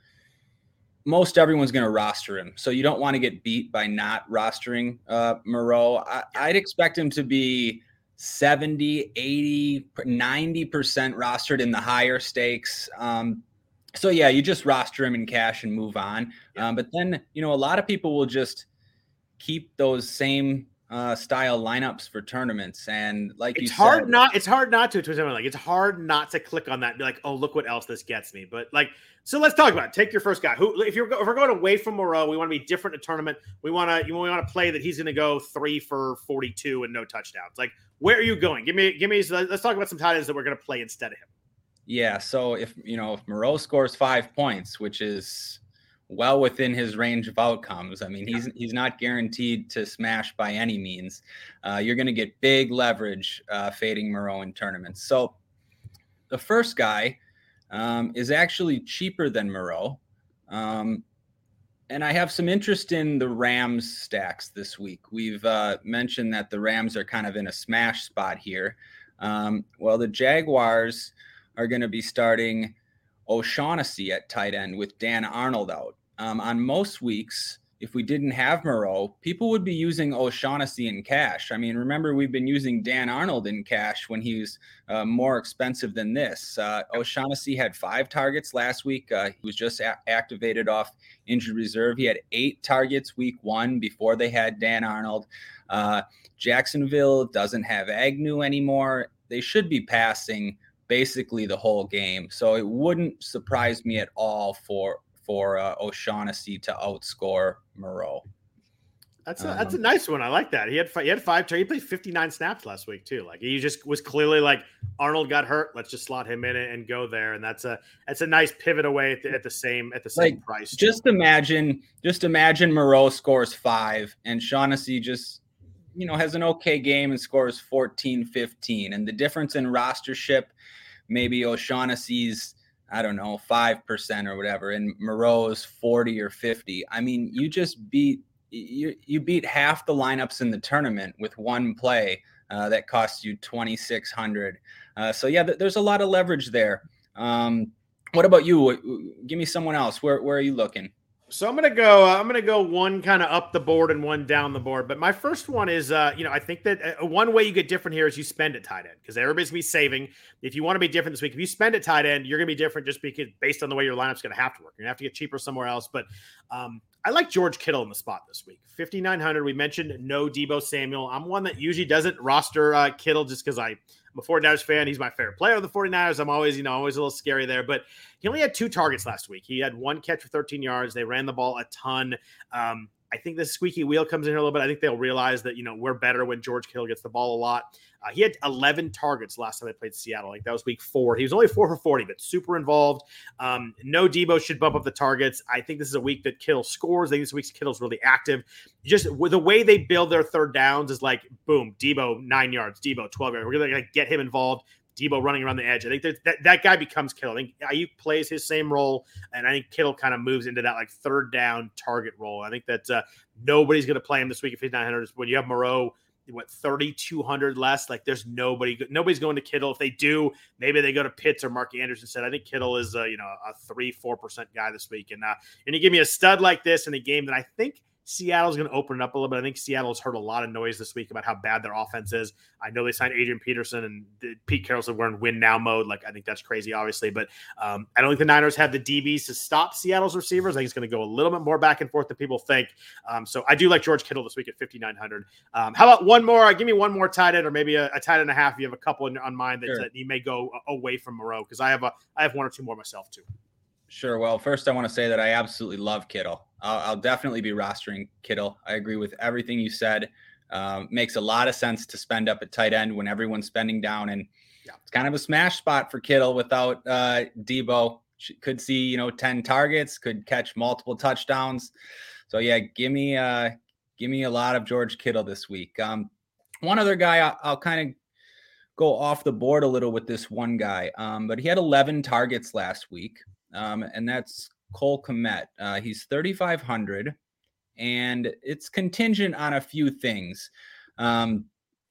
most everyone's going to roster him. So you don't want to get beat by not rostering uh, Moreau. I, I'd expect him to be seventy, eighty, ninety percent rostered in the higher stakes. Um, so, yeah, you just roster him in cash and move on. Yeah. Um, but then, you know, a lot of people will just keep those same uh, style lineups for tournaments. And like it's you hard said, not, it's hard not to, to like, it's hard not to click on that and be like, oh, look what else this gets me. But like, so let's talk about it. Take your first guy who, if you're, if we're going away from Moreau, we want to be different in a tournament. We want to, you we want to play that he's going to go three for forty-two and no touchdowns. Like, where are you going? Give me, give me, let's talk about some tight ends that we're going to play instead of him. Yeah. So if, you know, if Moreau scores five points, which is well within his range of outcomes. I mean, he's he's not guaranteed to smash by any means. Uh, you're going to get big leverage uh, fading Moreau in tournaments. So the first guy um, is actually cheaper than Moreau. Um, and I have some interest in the Rams stacks this week. We've uh, mentioned that the Rams are kind of in a smash spot here. Um, well, the Jaguars are going to be starting O'Shaughnessy at tight end with Dan Arnold out. Um, on most weeks, if we didn't have Moreau, people would be using O'Shaughnessy in cash. I mean, remember, we've been using Dan Arnold in cash when he was uh, more expensive than this. Uh, O'Shaughnessy had five targets last week. Uh, he was just a- activated off injured reserve. He had eight targets week one before they had Dan Arnold. Uh, Jacksonville doesn't have Agnew anymore. They should be passing basically the whole game. So it wouldn't surprise me at all for for uh, O'Shaughnessy to outscore Moreau. That's a, um, that's a nice one. I like that. He had he had five. He played fifty-nine snaps last week too. Like he just was clearly like Arnold got hurt. Let's just slot him in and go there. And that's a that's a nice pivot away at the, at the same at the same like, price. Just too. imagine, just imagine Moreau scores five and Shaughnessy just you know has an okay game and scores fourteen fifteen. And the difference in rostership, maybe O'Shaughnessy's I don't know five percent or whatever, and Moreau's forty or fifty. I mean, you just beat. You you beat half the lineups in the tournament with one play uh, that cost you twenty-six hundred. Uh, so yeah, th- there's a lot of leverage there. Um, what about you? Give me someone else. Where where are you looking? So I'm gonna go. Uh, I'm gonna go one kind of up the board and one down the board. But my first one is, uh, you know, I think that uh, one way you get different here is you spend at tight end because everybody's gonna be saving. If you want to be different this week, if you spend at tight end, you're gonna be different just because based on the way your lineup's gonna have to work. You're gonna have to get cheaper somewhere else. But um, I like George Kittle in the spot this week. fifty-nine hundred. We mentioned no Deebo Samuel. I'm one that usually doesn't roster uh, Kittle just because I. I'm a 49ers fan. He's my favorite player of the 49ers. I'm always, you know, always a little scary there. But he only had two targets last week. He had one catch for thirteen yards. They ran the ball a ton. Um, I think the squeaky wheel comes in here a little bit. I think they'll realize that, you know, we're better when George Kittle gets the ball a lot. Uh, he had eleven targets last time they played Seattle. Like that was week four. He was only four for forty, but super involved. Um, no Deebo should bump up the targets. I think this is a week that Kittle scores. I think this week's Kittle's really active. Just with the way they build their third downs is like, boom, Deebo nine yards, Deebo twelve yards. We're going to get him involved. Deebo running around the edge. I think that, that that guy becomes Kittle. I think Ayuk plays his same role, and I think Kittle kind of moves into that like third down target role. I think that uh, nobody's going to play him this week at fifty-nine hundred. When you have Moreau, what thirty-two hundred less, like there's nobody, nobody's going to Kittle. If they do, maybe they go to Pitts or Mark Andrews instead. I think Kittle is uh, you know a three four percent guy this week, and uh, and you give me a stud like this in a game that I think Seattle's going to open it up a little bit. I think Seattle's heard a lot of noise this week about how bad their offense is. I know they signed Adrian Peterson and Pete Carroll said we're in win now mode. Like, I think that's crazy, obviously. But um, I don't think the Niners have the D Bs to stop Seattle's receivers. I think it's going to go a little bit more back and forth than people think. Um, so I do like George Kittle this week at fifty-nine hundred. Um, how about one more? Give me one more tight end or maybe a, a tight end and a half. You have a couple in, on mine that, Sure. that you may go away from Moreau because I have a I have one or two more myself too. Sure. Well, first I want to say that I absolutely love Kittle. I'll, I'll definitely be rostering Kittle. I agree with everything you said. Um, makes a lot of sense to spend up at tight end when everyone's spending down, and yeah, it's kind of a smash spot for Kittle without uh, Deebo. Could see, you know, ten targets, could catch multiple touchdowns. So yeah, give me, uh, give me a lot of George Kittle this week. Um, one other guy I'll, I'll kind of go off the board a little with this one guy, um, but he had eleven targets last week. Um, and that's Cole Kmet. Uh, he's thirty-five hundred, and it's contingent on a few things. Um,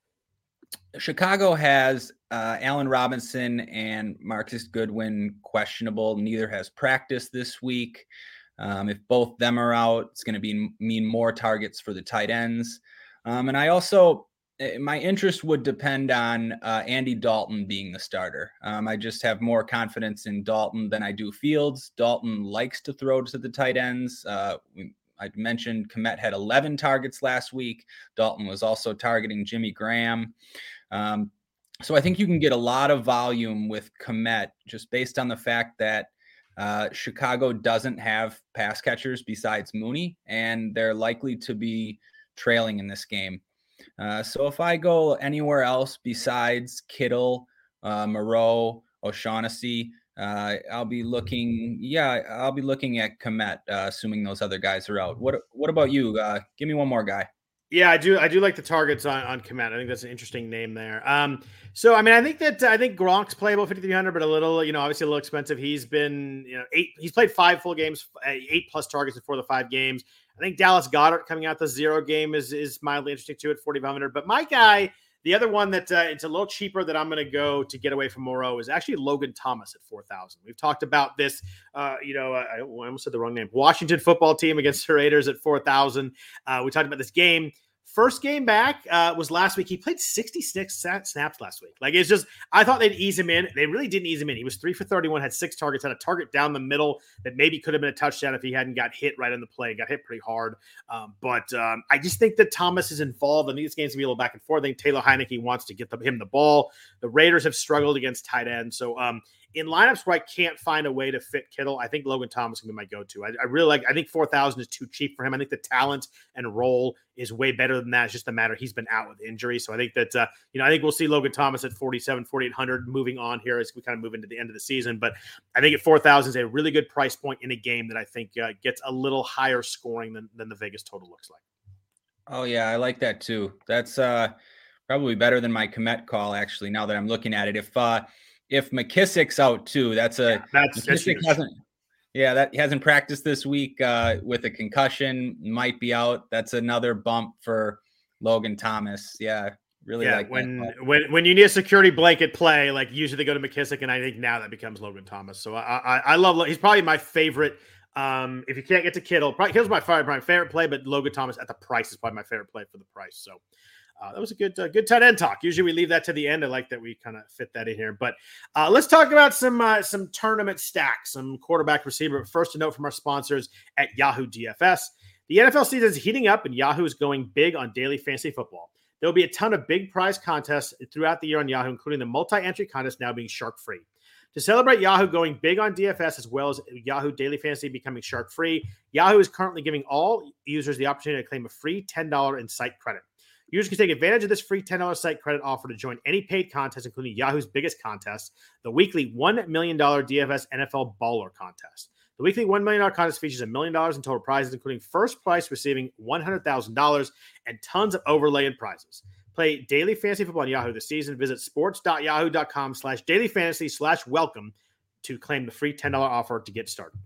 Chicago has uh, Allen Robinson and Marcus Goodwin questionable. Neither has practiced this week. Um, if both them are out, it's going to be mean more targets for the tight ends. Um, and I also, my interest would depend on uh, Andy Dalton being the starter. Um, I just have more confidence in Dalton than I do Fields. Dalton likes to throw to the tight ends. Uh, we, I mentioned Kmet had eleven targets last week. Dalton was also targeting Jimmy Graham. Um, so I think you can get a lot of volume with Kmet just based on the fact that uh, Chicago doesn't have pass catchers besides Mooney, and they're likely to be trailing in this game. Uh, so if I go anywhere else besides Kittle, uh, Moreau, O'Shaughnessy, uh, I'll be looking. Yeah, I'll be looking at Kmet, uh, assuming those other guys are out. What What about you? Uh, give me one more guy. Yeah, I do. I do like the targets on, on Kmet. I think that's an interesting name there. Um, so I mean, I think that I think Gronk's playable fifty-three hundred, but a little, you know, obviously a little expensive. He's been, you know, eight. He's played five full games, eight plus targets before the five games. I think Dallas Goedert coming out the zero game is is mildly interesting too at forty-five hundred. But my guy, the other one that uh, it's a little cheaper that I'm going to go to get away from Moreau is actually Logan Thomas at four thousand. We've talked about this, uh, you know, I, I almost said the wrong name. Washington football team against the Raiders at four thousand. Uh, we talked about this game. First game back uh, was last week. He played sixty-six snaps last week. Like, it's just, I thought they'd ease him in. They really didn't ease him in. He was three for thirty-one, had six targets, had a target down the middle that maybe could have been a touchdown if he hadn't got hit right in the play. Got hit pretty hard. Um, but um, I just think that Thomas is involved. I think this game's going to be a little back and forth. I think Taylor Heineke wants to get the, him the ball. The Raiders have struggled against tight ends. So um, in lineups where I can't find a way to fit Kittle, I think Logan Thomas can be my go-to. I, I really like, I think four thousand is too cheap for him. I think the talent and role is way better than that. It's just a matter he's been out with injury. So I think that, uh, you know, I think we'll see Logan Thomas at forty-seven, forty-eight hundred moving on here as we kind of move into the end of the season. But I think at four thousand is a really good price point in a game that I think uh, gets a little higher scoring than, than the Vegas total looks like. Oh yeah, I like that too. That's uh, probably better than my Kmet call, actually, now that I'm looking at it. If uh, if McKissick's out too, that's a yeah, that's, that's McKissick hasn't yeah, that he hasn't practiced this week uh, with a concussion, might be out. That's another bump for Logan Thomas. Yeah, really yeah, like when that. when when you need a security blanket play, like usually they go to McKissick, and I think now that becomes Logan Thomas. So I I, I love he's probably my favorite. Um, if you can't get to Kittle, probably Kittle's my favorite, my favorite play, but Logan Thomas at the price is probably my favorite play for the price. So uh, that was a good, uh, good tight end talk. Usually we leave that to the end. I like that we kind of fit that in here, but uh, let's talk about some, uh, some tournament stacks, some quarterback receiver. But first, a note from our sponsors at Yahoo D F S. The N F L season is heating up, and Yahoo is going big on daily fantasy football. There will be a ton of big prize contests throughout the year on Yahoo, including the multi-entry contest now being shark-free. To celebrate Yahoo going big on D F S as well as Yahoo Daily Fantasy becoming shark-free, Yahoo is currently giving all users the opportunity to claim a free ten dollars in site credit. Users can take advantage of this free ten dollars site credit offer to join any paid contest, including Yahoo's biggest contest, the weekly one million dollars D F S N F L Baller Contest. The weekly one million dollars contest features a million dollars in total prizes, including first prize receiving one hundred thousand dollars and tons of overlay and prizes. Play daily fantasy football on Yahoo this season. Visit sports.yahoo.com slash daily fantasy slash welcome to claim the free ten dollars offer to get started.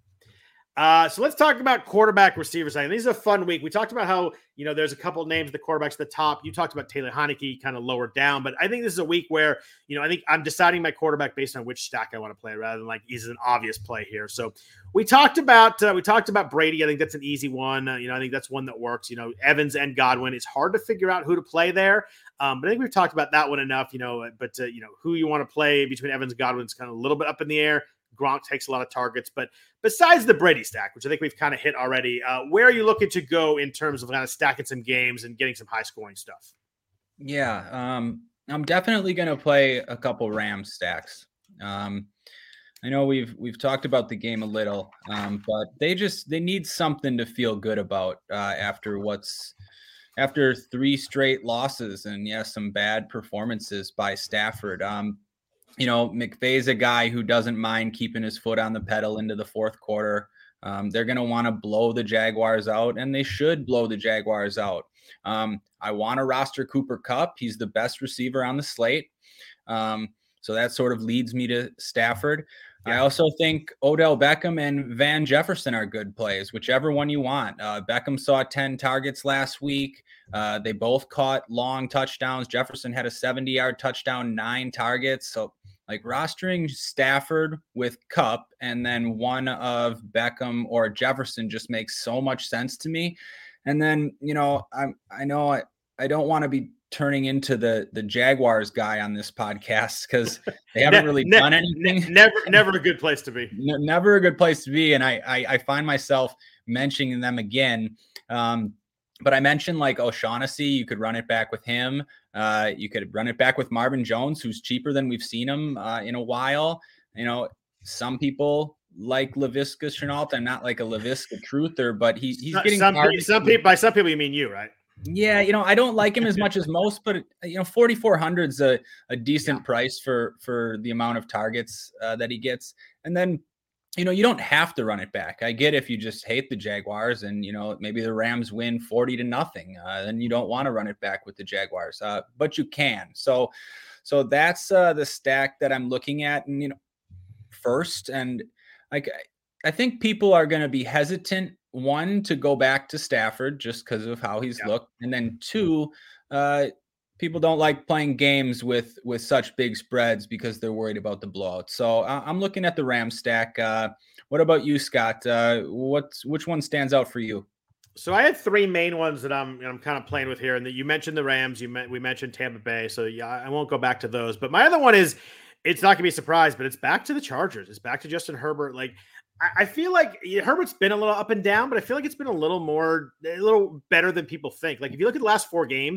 Uh, so let's talk about quarterback receivers. I mean, this is a fun week. We talked about how, you know, there's a couple of names of the quarterbacks at the top. You talked about Taylor Heineke kind of lower down, but I think this is a week where, you know, I think I'm deciding my quarterback based on which stack I want to play rather than like he's an obvious play here. So we talked about, uh, we talked about Brady. I think that's an easy one. Uh, you know, I think that's one that works, you know, Evans and Godwin. It's hard to figure out who to play there. Um, but I think we've talked about that one enough, you know, but uh, you know, who you want to play between Evans and Godwin is kind of a little bit up in the air. Gronk takes a lot of targets, but besides the Brady stack, which I think we've kind of hit already, uh, where are you looking to go in terms of kind of stacking some games and getting some high scoring stuff? Yeah, um, I'm definitely going to play a couple Rams stacks. Um, I know we've we've talked about the game a little, um, but they just they need something to feel good about uh, after what's after three straight losses and yes, yeah, some bad performances by Stafford. Um, You know, McVay's a guy who doesn't mind keeping his foot on the pedal into the fourth quarter. Um, they're going to want to blow the Jaguars out, and they should blow the Jaguars out. Um, I want to roster Cooper Kupp. He's the best receiver on the slate. Um, so that sort of leads me to Stafford. Yeah. I also think Odell Beckham and Van Jefferson are good plays, whichever one you want. Uh, Beckham saw ten targets last week. Uh, they both caught long touchdowns. Jefferson had a seventy-yard touchdown, nine targets. So like rostering Stafford with Kupp and then one of Beckham or Jefferson just makes so much sense to me. And then, you know, I'm, I know I, I don't want to be turning into the, the Jaguars guy on this podcast because they haven't really ne- done anything. Ne- never, never a good place to be. Ne- never a good place to be. And I, I, I find myself mentioning them again. Um, But I mentioned like O'Shaughnessy, you could run it back with him. Uh, you could run it back with Marvin Jones, who's cheaper than we've seen him uh, in a while. You know, some people like Laviska Shenault. I'm not like a Laviska truther, but he, he's getting some, people, some people. By some people, you mean you, right? Yeah, you know, I don't like him as much as most, but you know, forty-four hundred is a, a decent yeah. price for for the amount of targets uh, that he gets. And then, you know, you don't have to run it back. I get if you just hate the Jaguars and, you know, maybe the Rams win forty to nothing, uh, then you don't want to run it back with the Jaguars, uh, but you can. So, so that's uh, the stack that I'm looking at. And, you know, first, and like, I think people are going to be hesitant, one, to go back to Stafford just because of how he's yeah. looked. And then two, uh, people don't like playing games with, with such big spreads because they're worried about the blowout. So uh, I'm looking at the Rams stack. Uh, what about you, Scott? Uh, what's, which one stands out for you? So I had three main ones that I'm I'm kind of playing with here, and that you mentioned the Rams, you met, we mentioned Tampa Bay, so yeah, I won't go back to those. But my other one is, it's not gonna be a surprise, but it's back to the Chargers. It's back to Justin Herbert. Like I, I feel like Herbert's been a little up and down, but I feel like it's been a little more, a little better than people think. Like if you look at the last four games,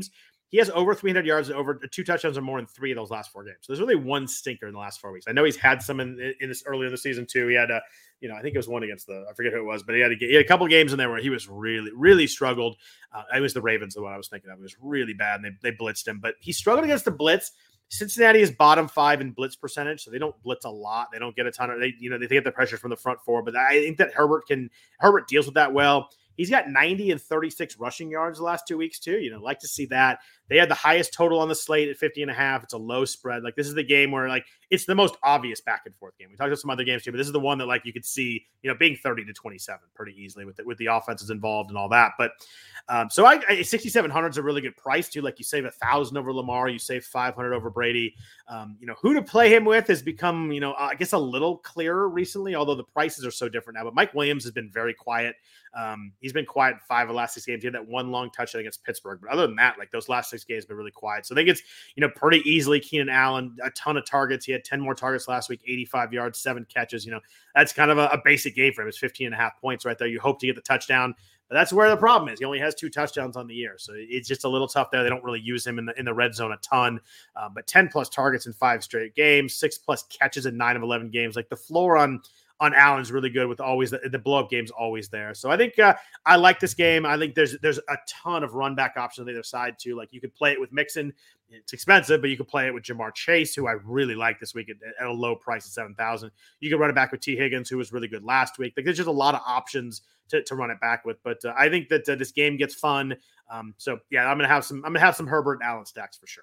he has over three hundred yards and over two touchdowns or more in three of those last four games. So there's really one stinker in the last four weeks. I know he's had some in, in this earlier in the season too. He had a, you know, I think it was one against the, I forget who it was, but he had a, he had a couple of games in there where he was really, really struggled. Uh, it was the Ravens, the one I was thinking of. It was really bad, and they, they blitzed him, but he struggled against the blitz. Cincinnati is bottom five in blitz percentage, so they don't blitz a lot. They don't get a ton of, they, you know, they get the pressure from the front four, but I think that Herbert can, Herbert deals with that well. He's got ninety and thirty-six rushing yards the last two weeks too. You know, like to see that. They had the highest total on the slate at fifty and a half. It's a low spread. Like this is the game where like it's the most obvious back and forth game. We talked about some other games too, but this is the one that like you could see, you know, being thirty to twenty-seven pretty easily with the, with the offenses involved and all that. But um, so I, I sixty-seven hundred is a really good price too. Like you save a thousand over Lamar, you save five hundred over Brady. Um, you know, who to play him with has become, you know, I guess a little clearer recently, although the prices are so different now. But Mike Williams has been very quiet. Um, he's been quiet in five of the last six games. He had that one long touchdown against Pittsburgh. But other than that, like those last six games have been really quiet. So I think it's, you know, pretty easily Keenan Allen, a ton of targets. He had ten more targets last week, eighty-five yards, seven catches. You know, that's kind of a, a basic game for him. It's fifteen and a half points right there. You hope to get the touchdown. But that's where the problem is. He only has two touchdowns on the year. So it's just a little tough there. They don't really use him in the in the red zone a ton. Uh, but ten plus targets in five straight games, six plus catches in nine of eleven games. Like the floor on on Allen's really good with always the, the blow up game's always there. So I think uh, I like this game. I think there's there's a ton of run back options on the other side too. Like you could play it with Mixon. It's expensive, but you could play it with Jamar Chase, who I really like this week at, at a low price of seven thousand. You could run it back with T Higgins, who was really good last week. Like there's just a lot of options to, to run it back with. But uh, I think that uh, this game gets fun. Um, so yeah, I'm gonna have some. I'm gonna have some Herbert and Allen stacks for sure.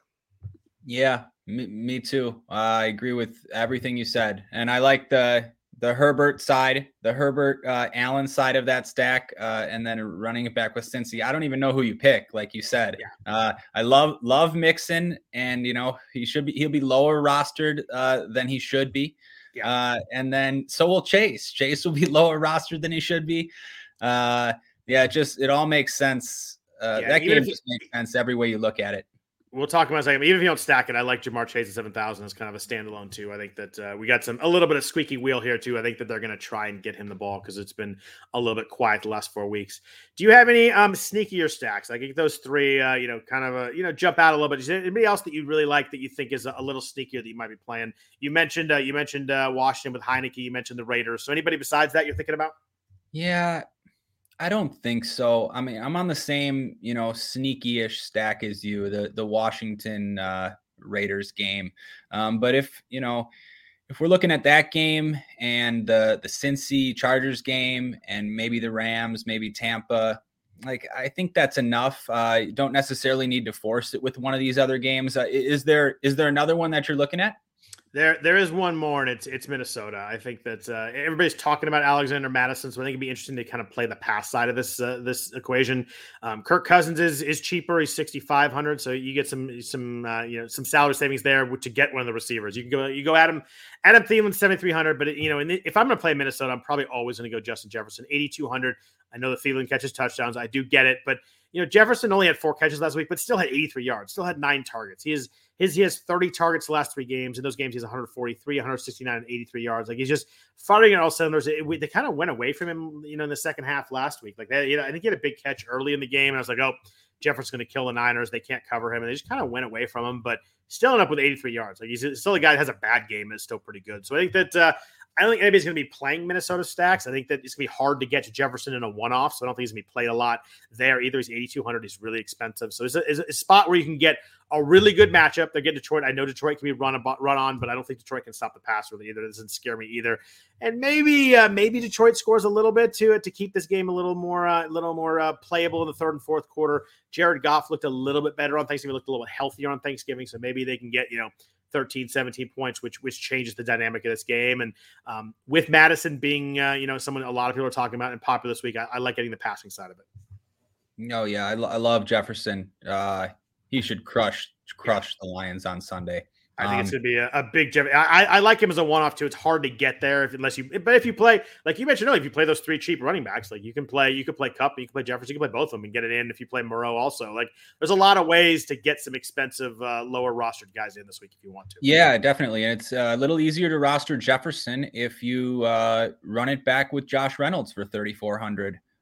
Yeah, me, me too. Uh, I agree with everything you said, and I like the the Herbert side, the Herbert uh, Allen side of that stack, uh, and then running it back with Cincy. I don't even know who you pick, like you said. Yeah. Uh, I love love Mixon, and you know he should be he'll be lower rostered uh, than he should be. Yeah. Uh, and then so will Chase. Chase will be lower rostered than he should be. Uh, yeah, it just it all makes sense. Uh, yeah, that game just makes sense every way you look at it. We'll talk about it in a second. Even if you don't stack it, I like Jamar Chase at seven thousand as kind of a standalone too. I think that uh, we got some a little bit of squeaky wheel here too. I think that they're going to try and get him the ball because it's been a little bit quiet the last four weeks. Do you have any um, sneakier stacks? I think those three, uh, you know, kind of a, you know, jump out a little bit. Is there anybody else that you really like that you think is a, a little sneakier that you might be playing? You mentioned uh, you mentioned uh, Washington with Heineke. You mentioned the Raiders. So anybody besides that you're thinking about? Yeah. I don't think so. I mean, I'm on the same, you know, sneaky-ish stack as you, the the Washington uh, Raiders game. Um, but if, you know, if we're looking at that game and the the Cincy Chargers game and maybe the Rams, maybe Tampa, like I think that's enough. Uh, you don't necessarily need to force it with one of these other games. Uh, is there is there another one that you're looking at? There, there is one more, and it's it's Minnesota. I think that uh, everybody's talking about Alexander Mattison, so I think it'd be interesting to kind of play the pass side of this uh, this equation. Um, Kirk Cousins is is cheaper; he's sixty-five hundred, so you get some some uh, you know some salary savings there to get one of the receivers. You can go you go Adam Adam Thielen seventy-three hundred, but it, you know in the, if I'm going to play Minnesota, I'm probably always going to go Justin Jefferson eighty-two hundred. I know the Thielen catches touchdowns, I do get it, but you know Jefferson only had four catches last week, but still had eighty-three yards, still had nine targets. He is His, he has thirty targets the last three games. In those games, he has one forty-three, one sixty-nine, and eighty-three yards. Like he's just firing at all cylinders. It, we, they kind of went away from him, you know, in the second half last week. Like that, you know, I think he had a big catch early in the game, and I was like, oh, Jefferson's going to kill the Niners. They can't cover him, and they just kind of went away from him. But still ended up with eighty-three yards. Like he's still a guy that has a bad game, and is still pretty good. So I think that uh, I don't think anybody's going to be playing Minnesota stacks. I think that it's going to be hard to get to Jefferson in a one-off, so I don't think he's going to be played a lot there either. He's eighty-two hundred. He's really expensive. So it's a, it's a spot where you can get a really good matchup. They're getting Detroit. I know Detroit can be run, a, run on, but I don't think Detroit can stop the pass really either. It doesn't scare me either. And maybe uh, maybe Detroit scores a little bit to to keep this game a little more uh, a little more uh, playable in the third and fourth quarter. Jared Goff looked a little bit better on Thanksgiving. He looked a little bit healthier on Thanksgiving, so maybe they can get, you know, thirteen, seventeen points, which which changes the dynamic of this game. And um, with Madison being, uh, you know, someone a lot of people are talking about and popular this week, I, I like getting the passing side of it. No, yeah, I, lo- I love Jefferson. Uh, he should crush crush the Lions on Sunday. I think um, it's going to be a, a big Jeff. I, I like him as a one-off too. It's hard to get there if, unless you, but if you play, like you mentioned earlier, if you play those three cheap running backs, like you can play, you could play Kupp, you can play Jefferson, you can play both of them and get it in. If you play Moreau also, like there's a lot of ways to get some expensive, uh, lower rostered guys in this week if you want to. Yeah, definitely. And it's a little easier to roster Jefferson if you uh, run it back with Josh Reynolds for thirty-four hundred.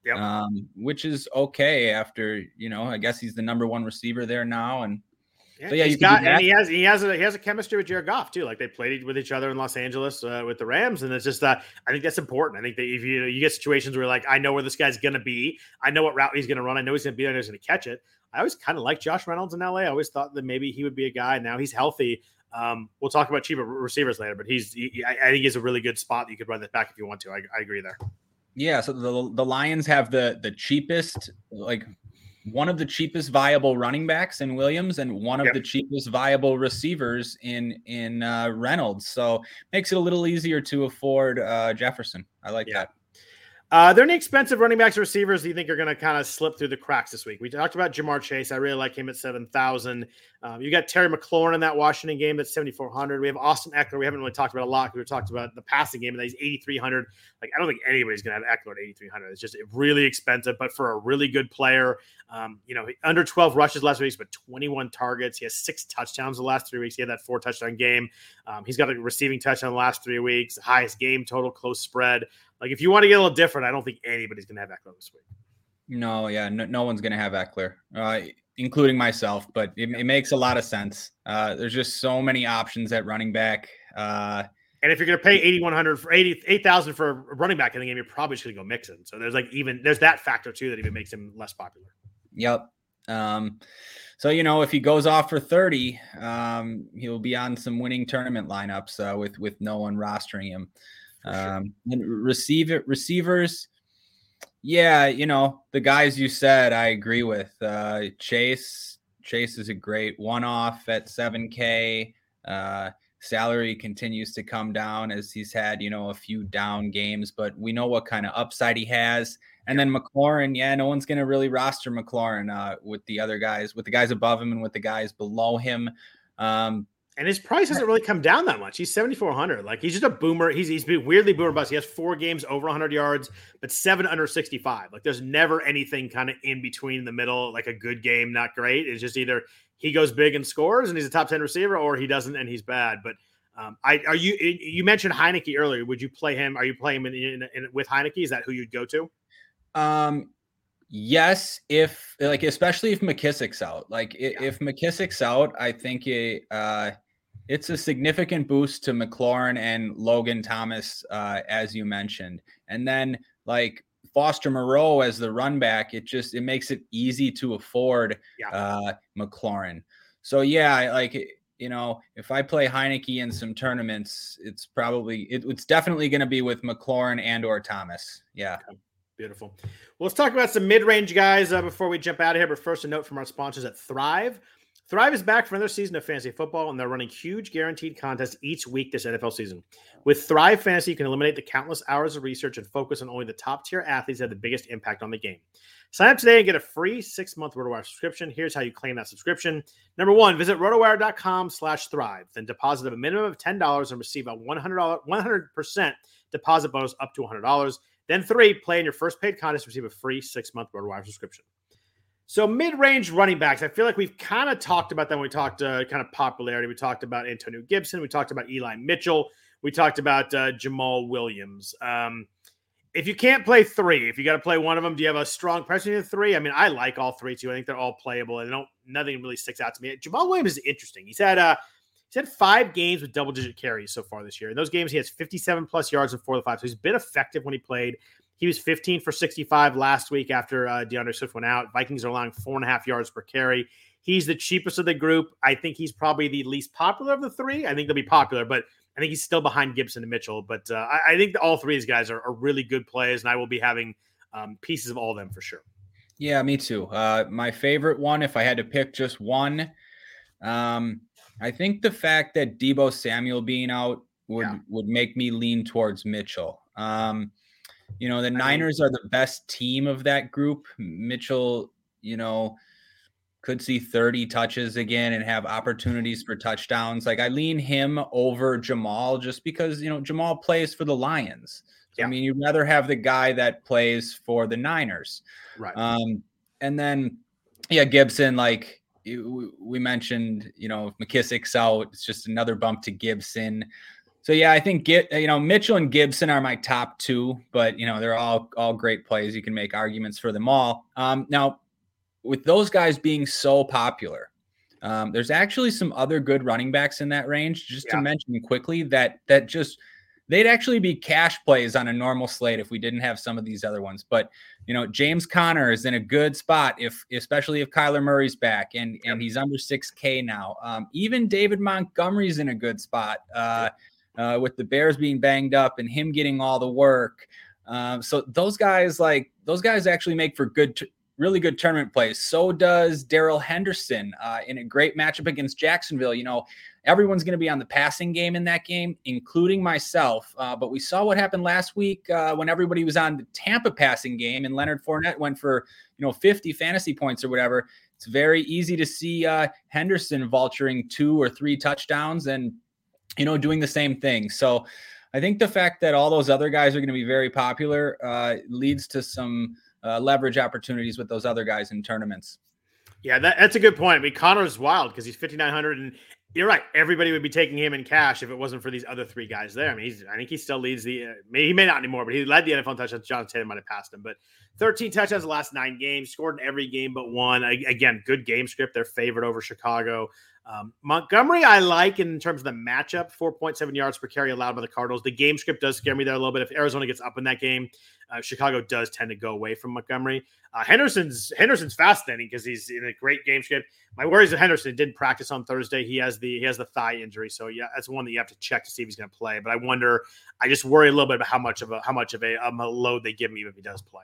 Yep. um, which is okay after, you know, I guess he's the number one receiver there now. And yeah, so, yeah, he's you got, and he has, he has a, he has a chemistry with Jared Goff too. Like they played with each other in Los Angeles uh, with the Rams. And it's just, uh, I think that's important. I think that if you, you get situations where like, I know where this guy's going to be, I know what route he's going to run. I know he's going to be there. He's going to catch it. I always kind of like Josh Reynolds in L A. I always thought that maybe he would be a guy. Now he's healthy. Um, we'll talk about cheaper receivers later, but he's, he, I think he's a really good spot that you could run that back if you want to. I, I agree there. Yeah. So the, the Lions have the, the cheapest, like one of the cheapest viable running backs in Williams and one of yep. the cheapest viable receivers in, in uh, Reynolds. So makes it a little easier to afford uh, Jefferson. I like yeah. that. Uh, are there any expensive running backs or receivers that you think are going to kind of slip through the cracks this week? We talked about Jamar Chase. I really like him at seven thousand. Um, you got Terry McLaurin in that Washington game that's seventy-four hundred. We have Austin Eckler. We haven't really talked about a lot because we talked about the passing game and he's eighty-three hundred. Like, I don't think anybody's going to have Eckler at eighty-three hundred. It's just really expensive, but for a really good player, um, you know, under twelve rushes last week, but twenty-one targets. He has six touchdowns the last three weeks. He had that four touchdown game. Um, he's got a receiving touchdown the last three weeks, highest game total, close spread. Like, if you want to get a little different, I don't think anybody's going to have Eckler this week. No, yeah, no, no one's going to have Eckler, uh, including myself, but it, it makes a lot of sense. Uh, there's just so many options at running back. Uh, and if you're going to pay eighty-one hundred for eighty, eight thousand for a running back in the game, you're probably just going to go Mixon. So there's like even, there's that factor too, that even makes him less popular. Yep. Um, so, you know, if he goes off for thirty, um, he'll be on some winning tournament lineups uh, with, with no one rostering him. Um, and receiver receivers. Yeah. You know, the guys you said, I agree with, uh, Chase, Chase is a great one-off at seven K. Uh, salary continues to come down as he's had, you know, a few down games, but we know what kind of upside he has. And then McLaurin, yeah, no one's going to really roster McLaurin, uh, with the other guys, with the guys above him and with the guys below him. Um, And his price hasn't really come down that much. He's seventy-four hundred. Like, he's just a boomer. He's he's been weirdly boomer bust. He has four games over one hundred yards, but seven under sixty-five. Like, there's never anything kind of in between in the middle, like a good game, not great. It's just either he goes big and scores and he's a top ten receiver, or he doesn't and he's bad. But um, I are you you mentioned Heineke earlier. Would you play him? Are you playing him in, in, in, with Heineke? Is that who you'd go to? Um. Yes, if like especially if McKissick's out. Like Yeah. if McKissick's out, I think it, uh, it's a significant boost to McLaurin and Logan Thomas, uh, as you mentioned. And then like Foster Moreau as the run back, it just it makes it easy to afford Yeah. uh, McLaurin. So yeah, I- like you know, if I play Heineke in some tournaments, it's probably it, it's definitely going to be with McLaurin and or Thomas. Yeah. Beautiful. Well, let's talk about some mid-range guys uh, before we jump out of here. But first, a note from our sponsors at Thrive. Thrive is back for another season of fantasy football, and they're running huge guaranteed contests each week this N F L season. With Thrive Fantasy, you can eliminate the countless hours of research and focus on only the top-tier athletes that have the biggest impact on the game. Sign up today and get a free six-month RotoWire subscription. Here's how you claim that subscription. Number one, visit rotowire.com slash thrive. Then deposit a minimum of ten dollars and receive a one hundred dollars, one hundred percent deposit bonus up to one hundred dollars. Then three, play in your first paid contest, receive a free six-month RotoWire subscription. So mid-range running backs, I feel like we've kind of talked about them. We talked uh, kind of popularity. We talked about Antonio Gibson. We talked about Eli Mitchell. We talked about uh, Jamal Williams. Um, if you can't play three, if you got to play one of them, do you have a strong preference in three? I mean, I like all three too. I think they're all playable, and don't nothing really sticks out to me. Jamal Williams is interesting. He's had uh, he's had five games with double-digit carries so far this year. In those games, he has fifty-seven plus yards and four to five. So he's been effective when he played. He was fifteen for sixty-five last week after uh, DeAndre Swift went out. Vikings are allowing four and a half yards per carry. He's the cheapest of the group. I think he's probably the least popular of the three. I think they'll be popular, but I think he's still behind Gibson and Mitchell. But uh, I, I think all three of these guys are, are really good plays, and I will be having um, pieces of all of them for sure. Yeah, me too. Uh, my favorite one, if I had to pick just one, um, I think the fact that Deebo Samuel being out would, Yeah. would make me lean towards Mitchell. Um, You know, the Niners are the best team of that group. Mitchell, you know, could see thirty touches again and have opportunities for touchdowns. Like I lean him over Jamal just because, you know, Jamal plays for the Lions. So, Yeah. I mean, you'd rather have the guy that plays for the Niners. Right. Um, and then, yeah, Gibson, like you- we mentioned, you know, if McKissick's out, it's just another bump to Gibson. So yeah, I think get you know Mitchell and Gibson are my top two, but you know they're all all great plays. You can make arguments for them all. Um, now, with those guys being so popular, um, there's actually some other good running backs in that range. Just yeah. to mention quickly that that just they'd actually be cash plays on a normal slate if we didn't have some of these other ones. But you know, James Conner is in a good spot if, especially if Kyler Murray's back and yep. and he's under six K now. Um, even David Montgomery's in a good spot. Uh, yep. Uh, with the Bears being banged up and him getting all the work. Um, so those guys, like those guys actually make for good, t- really good tournament plays. So does Darrell Henderson uh, in a great matchup against Jacksonville. You know, everyone's going to be on the passing game in that game, including myself. Uh, but we saw what happened last week uh, when everybody was on the Tampa passing game and Leonard Fournette went for, you know, fifty fantasy points or whatever. It's very easy to see uh, Henderson vulturing two or three touchdowns and, you know, doing the same thing. So I think the fact that all those other guys are going to be very popular uh, leads to some uh, leverage opportunities with those other guys in tournaments. Yeah, that, that's a good point. I mean, Connor's wild because he's fifty-nine hundred, and you're right. Everybody would be taking him in cash if it wasn't for these other three guys there. I mean, he's, I think he still leads the, uh, – he may not anymore, but he led the N F L in touchdowns. Jonathan Taylor might have passed him. But thirteen touchdowns the last nine games, scored in every game but one. I, again, good game script. They're favored over Chicago. Um, Montgomery, I like in terms of the matchup, four point seven yards per carry allowed by the Cardinals. The game script does scare me there a little bit. If Arizona gets up in that game, uh, Chicago does tend to go away from Montgomery. Uh, Henderson's Henderson's fascinating because he's in a great game script. My worry is that Henderson didn't practice on Thursday. He has the he has the thigh injury, so yeah, that's one that you have to check to see if he's going to play. But I wonder. I just worry a little bit about how much of a how much of a, um, a load they give him if he does play.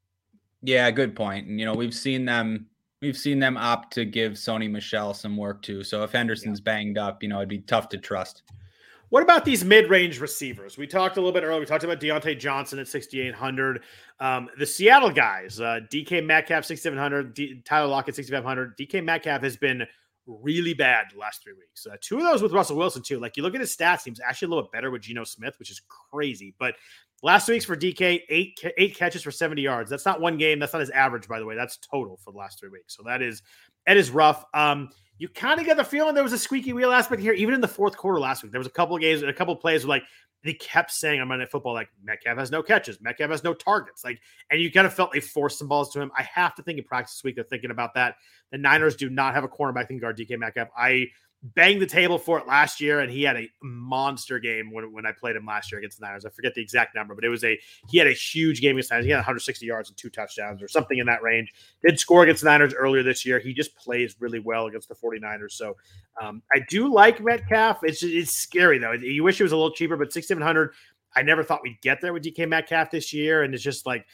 Yeah, good point. And you know, we've seen them. We've seen them opt to give Sony Michel some work too. So if Henderson's yeah. banged up, you know, it'd be tough to trust. What about these mid-range receivers? We talked a little bit earlier. We talked about Deontay Johnson at sixty-eight hundred. Um, the Seattle guys, uh, D K Metcalf, sixty-seven hundred. D- Tyler Lockett, sixty-five hundred. D K Metcalf has been really bad the last three weeks. Uh, two of those with Russell Wilson too. Like you look at his stats, he's actually a little bit better with Geno Smith, which is crazy. But last two weeks for D K, eight eight catches for seventy yards. That's not one game. That's not his average, by the way. That's total for the last three weeks. So that is that is rough. Um, you kind of get the feeling there was a squeaky wheel aspect here. Even in the fourth quarter last week, there was a couple of games, a couple of plays where like they kept saying on Monday Night Football, like Metcalf has no catches, Metcalf has no targets. Like, and you kind of felt they forced some balls to him. I have to think in practice this week they're thinking about that. The Niners do not have a cornerback that can guard D K Metcalf. I banged the table for it last year, and he had a monster game when, when I played him last year against the Niners. I forget the exact number, but it was a he had a huge game against the Niners. He had one hundred sixty yards and two touchdowns or something in that range. Did score against the Niners earlier this year. He just plays really well against the 49ers. So um, I do like Metcalf. It's it's scary, though. You wish it was a little cheaper, but sixty-seven hundred, I never thought we'd get there with D K Metcalf this year, and it's just like,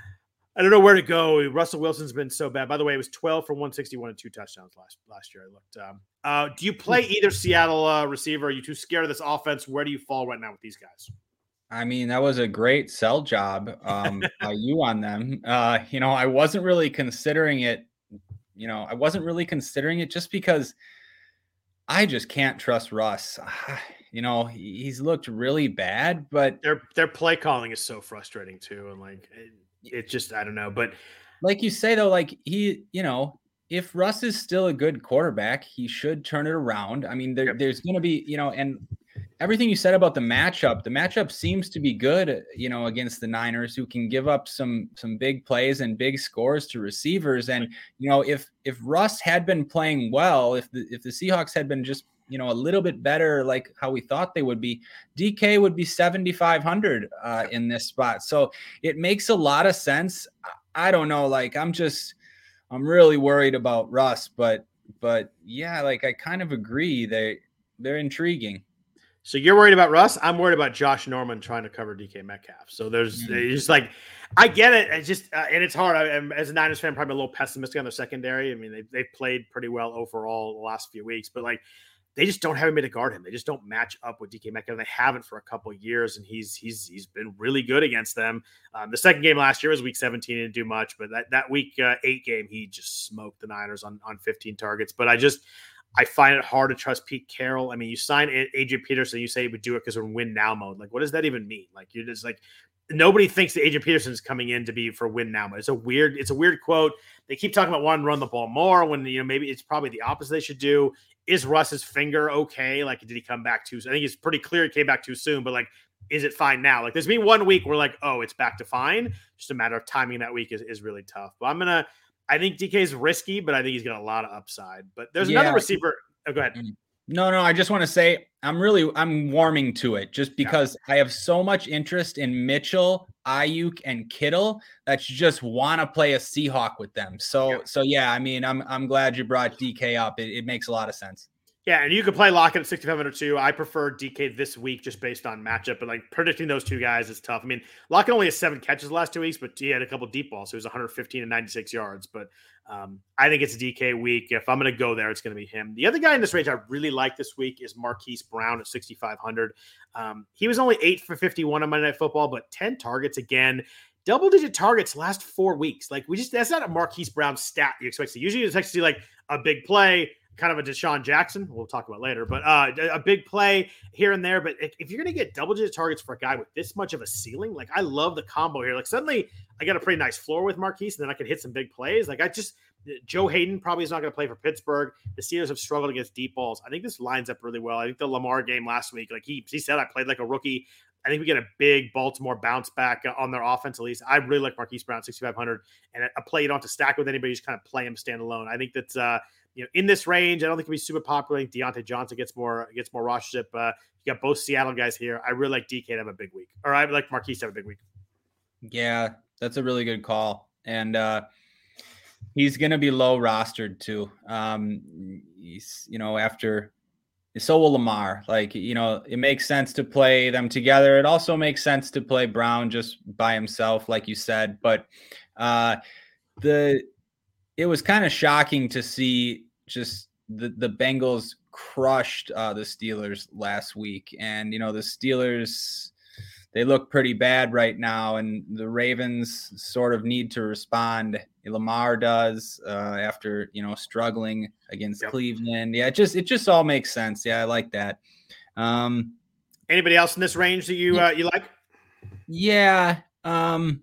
I don't know where to go. Russell Wilson's been so bad. By the way, it was twelve for one sixty-one and two touchdowns last last year. I looked. Um, uh, do you play either Seattle uh, receiver? Are you too scared of this offense? Where do you fall right now with these guys? I mean, that was a great sell job um, by you on them. Uh, you know, I wasn't really considering it. You know, I wasn't really considering it just because I just can't trust Russ. You know, he's looked really bad, but their their play calling is so frustrating too, and like. It, It's just, I don't know. But like you say, though, like he, you know, if Russ is still a good quarterback, he should turn it around. I mean, there, yep. there's going to be, you know, and everything you said about the matchup, the matchup seems to be good, you know, against the Niners, who can give up some some big plays and big scores to receivers. And, you know, if if Russ had been playing well, if the if the Seahawks had been just, you know, a little bit better, like how we thought they would be, D K would be seventy-five hundred uh, in this spot. So it makes a lot of sense. I don't know. Like, I'm just, I'm really worried about Russ, but, but yeah, like I kind of agree. They, they're intriguing. So you're worried about Russ. I'm worried about Josh Norman trying to cover D K Metcalf. So there's mm-hmm. just like, I get it. It's just, uh, and it's hard. I, I'm, as a Niners fan, probably a little pessimistic on their secondary. I mean, they, they've played pretty well overall the last few weeks, but like, they just don't have anybody to guard him. They just don't match up with D K Metcalf. They haven't for a couple of years, and he's he's he's been really good against them. Um, the second game last year was week seventeen, didn't do much, but that that week uh, eight game, he just smoked the Niners on on fifteen targets. But I just I find it hard to trust Pete Carroll. I mean, you sign A J Peterson, you say you would do it because we're in win now mode. Like, what does that even mean? Like, you're just like, nobody thinks that Adrian Peterson is coming in to be for win now. It's a weird, it's a weird quote. They keep talking about wanting to run the ball more when, you know, maybe it's probably the opposite they should do. Is Russ's finger okay? Like, did he come back too soon? I think it's pretty clear he came back too soon, but like, is it fine now? Like, there's been one week where like, oh, it's back to fine. Just a matter of timing that week is, is really tough. But I'm going to, I think D K is risky, but I think he's got a lot of upside. But there's yeah. another receiver. Oh, go ahead. No, no, I just want to say I'm really I'm warming to it just because yeah. I have so much interest in Mitchell, Ayuk, and Kittle that you just want to play a Seahawk with them. So, yeah. so yeah, I mean, I'm I'm glad you brought D K up. It, it makes a lot of sense. Yeah, and you could play Lockett at sixty-five hundred too. I prefer D K this week just based on matchup, but like predicting those two guys is tough. I mean, Lockett only has seven catches the last two weeks, but he had a couple deep balls. So he was one hundred fifteen and ninety-six yards. But um, I think it's a D K week. If I'm going to go there, it's going to be him. The other guy in this range I really like this week is Marquise Brown at sixty-five hundred. Um, he was only eight for fifty-one on Monday Night Football, but ten targets again. Double-digit targets last four weeks. Like we just that's not a Marquise Brown stat you expect to see. Usually you expect to see like a big play, kind of a Deshaun Jackson. We'll talk about later, but uh, a big play here and there. But if you're going to get double-digit targets for a guy with this much of a ceiling, like I love the combo here. Like suddenly I got a pretty nice floor with Marquise, and then I can hit some big plays. Like I just Joe Hayden probably is not going to play for Pittsburgh. The Steelers have struggled against deep balls. I think this lines up really well. I think the Lamar game last week, like he he said, I played like a rookie. I think we get a big Baltimore bounce back on their offense, at least. I really like Marquise Brown, sixty-five hundred, and a play you don't have to stack with anybody. You just kind of play him standalone. I think that's, uh, you know, in this range, I don't think it'll be super popular. I think Deontay Johnson gets more gets more rostership. Uh, you got both Seattle guys here. I really like D K to have a big week, or I would like Marquise to have a big week. Yeah, that's a really good call, and uh, he's going to be low rostered too. Um, he's, you know, after. So will Lamar. Like, you know, it makes sense to play them together. It also makes sense to play Brown just by himself, like you said. But uh, the it was kind of shocking to see just the, the Bengals crushed uh, the Steelers last week. And, you know, the Steelers, they look pretty bad right now. And the Ravens sort of need to respond. Lamar does uh, after, you know, struggling against yep. Cleveland. Yeah, it just it just all makes sense. Yeah, I like that. Um, Anybody else in this range that you uh, you like? Yeah. Um,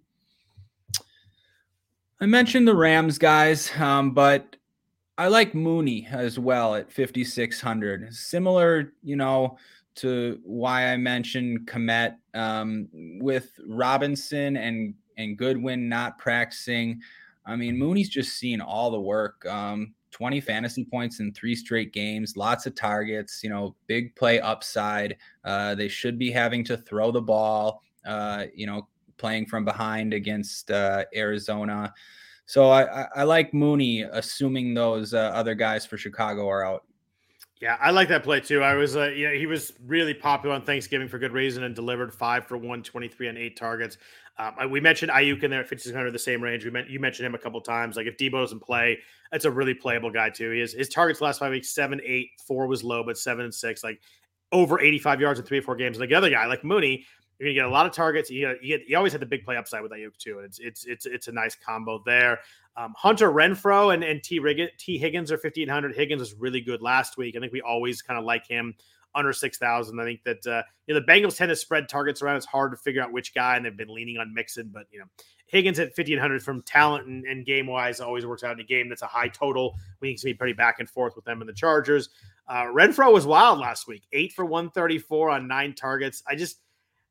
I mentioned the Rams guys, um, but I like Mooney as well at fifty-six hundred. Similar, you know, to why I mentioned Kmet um, with Robinson and, and Goodwin not practicing. I mean, Mooney's just seeing all the work, um, twenty fantasy points in three straight games, lots of targets, you know, big play upside. Uh, they should be having to throw the ball, uh, you know, playing from behind against uh, Arizona. So I, I, I like Mooney, assuming those uh, other guys for Chicago are out. Yeah, I like that play too. I was, uh, yeah, he was really popular on Thanksgiving for good reason and delivered five for one twenty-three on eight targets. Um, we mentioned Ayuk in there at fifty-six hundred, the same range. We meant you mentioned him a couple times. Like if Debo doesn't play, that's a really playable guy too. He is his targets last five weeks seven, eight, four was low, but seven and six, like over eighty-five yards in three or four games. Like the other guy, like Mooney, you're gonna get a lot of targets. You, you, get, you always have the big play upside with Ayuk too. And it's it's it's it's a nice combo there. Um, Hunter Renfrow and, and T. Riggins, T. Higgins are fifty-eight hundred. Higgins was really good last week. I think we always kind of like him under six thousand. I think that uh, you know the Bengals tend to spread targets around. It's hard to figure out which guy, and they've been leaning on Mixon. But you know Higgins at fifty-eight hundred from talent and, and game wise always works out in a game that's a high total. We can be pretty back and forth with them and the Chargers. Uh, Renfrow was wild last week, eight for one thirty-four on nine targets. I just.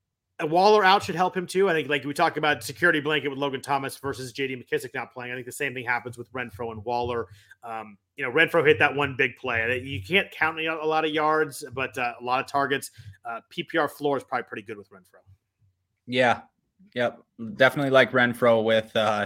A Waller out should help him too. I think, like we talked about, security blanket with Logan Thomas versus J D McKissick not playing. I think the same thing happens with Renfrow and Waller. Um, you know, Renfrow hit that one big play. You can't count a lot of yards, but uh, a lot of targets. Uh, P P R floor is probably pretty good with Renfrow. Yeah, yep, definitely like Renfrow with uh,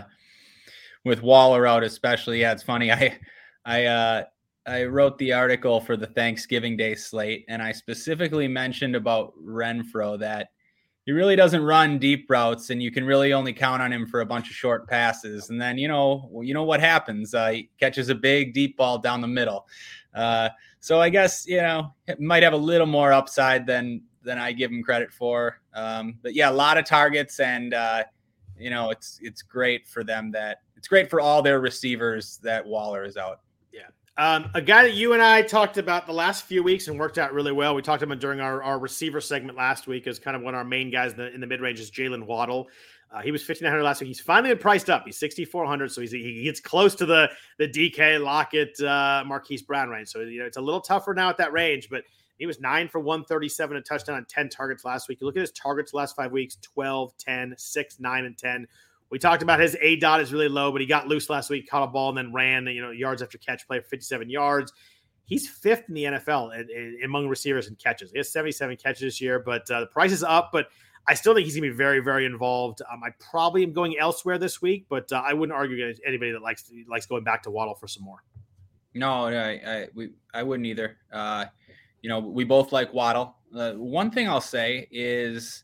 with Waller out, especially. Yeah, it's funny. I I uh, I wrote the article for the Thanksgiving Day slate, and I specifically mentioned about Renfrow that. He really doesn't run deep routes, and you can really only count on him for a bunch of short passes. And then, you know, you know what happens? Uh, he catches a big deep ball down the middle. Uh, so I guess, you know, it might have a little more upside than than I give him credit for. Um, but yeah, a lot of targets, and uh, you know, it's it's great for them that it's great for all their receivers that Waller is out. Yeah. Um, a guy that you and I talked about the last few weeks and worked out really well. We talked about him during our, our receiver segment last week as kind of one of our main guys in the, in the mid-range is Jalen Waddle. Uh, he was fifty-nine hundred last week. He's finally been priced up. He's sixty-four hundred, so he's, he gets close to the the D K, Lockett, uh, Marquise Brown range. So you know it's a little tougher now at that range, but he was nine for one thirty-seven, a touchdown on ten targets last week. You look at his targets last five weeks, twelve, ten, six, nine, and ten. We talked about his A DOT is really low, but he got loose last week, caught a ball, and then ran, you know, yards after catch play for fifty-seven yards. He's fifth in the N F L in, in, among receivers and catches. He has seventy-seven catches this year, but uh, the price is up, but I still think he's going to be very, very involved. Um, I probably am going elsewhere this week, but uh, I wouldn't argue against anybody that likes likes going back to Waddle for some more. No, I I, we, I wouldn't either. Uh, you know, we both like Waddle. Uh, one thing I'll say is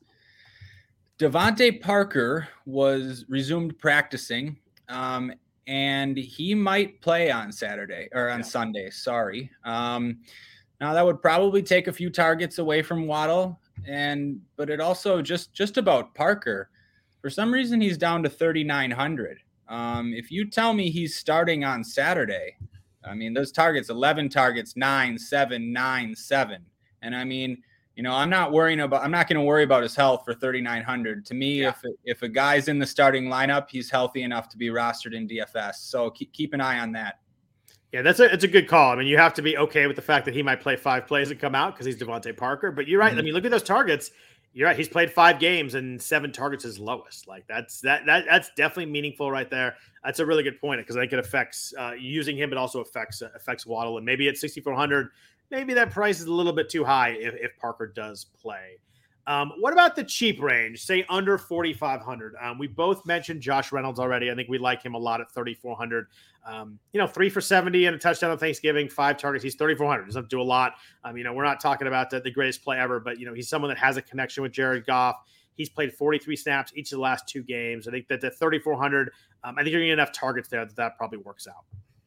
Devontae Parker was resumed practicing, um, and he might play on Saturday or on yeah. Sunday. Sorry. Um, now that would probably take a few targets away from Waddle, and but it also just just about Parker. For some reason, he's down to thirty-nine hundred. Um, if you tell me he's starting on Saturday, I mean those targets: eleven targets, nine, seven, nine, seven, and I mean. You know, I'm not worrying about, I'm not going to worry about his health for thirty-nine hundred. To me, yeah. if if a guy's in the starting lineup, he's healthy enough to be rostered in D F S. So keep, keep an eye on that. Yeah, that's a, it's a good call. I mean, you have to be okay with the fact that he might play five plays and come out because he's Devontae Parker. But you're right. Mm-hmm. I mean, look at those targets. You're right. He's played five games and seven targets is lowest. Like that's, that, that, that's definitely meaningful right there. That's a really good point because I think it affects uh, using him, but also affects, uh, affects Waddle. And maybe at sixty-four hundred, maybe that price is a little bit too high if, if Parker does play. Um, what about the cheap range, say under forty-five hundred? Um, we both mentioned Josh Reynolds already. I think we like him a lot at thirty-four hundred. Um, you know, three for seventy and a touchdown on Thanksgiving, five targets. He's thirty-four hundred. Doesn't do a lot. Um, you know, we're not talking about the, the greatest play ever, but, you know, he's someone that has a connection with Jared Goff. He's played forty-three snaps each of the last two games. I think that the thirty-four hundred, um, I think you're going to get enough targets there that that probably works out.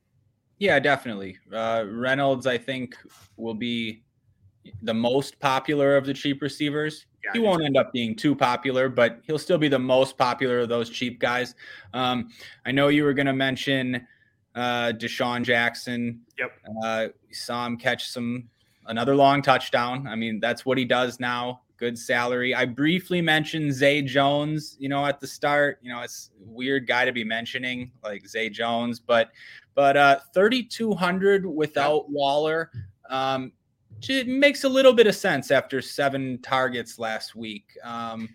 Yeah, definitely. Uh, Reynolds, I think, will be the most popular of the cheap receivers. Yeah, he won't end up being too popular, but he'll still be the most popular of those cheap guys. Um, I know you were going to mention uh, Deshaun Jackson. Yep. Uh, we saw him catch some another long touchdown. I mean, that's what he does now. Good salary. I briefly mentioned Zay Jones, you know, at the start. You know, it's a weird guy to be mentioning, like Zay Jones, but but uh, thirty-two hundred without Waller. Um, it makes a little bit of sense after seven targets last week. Um,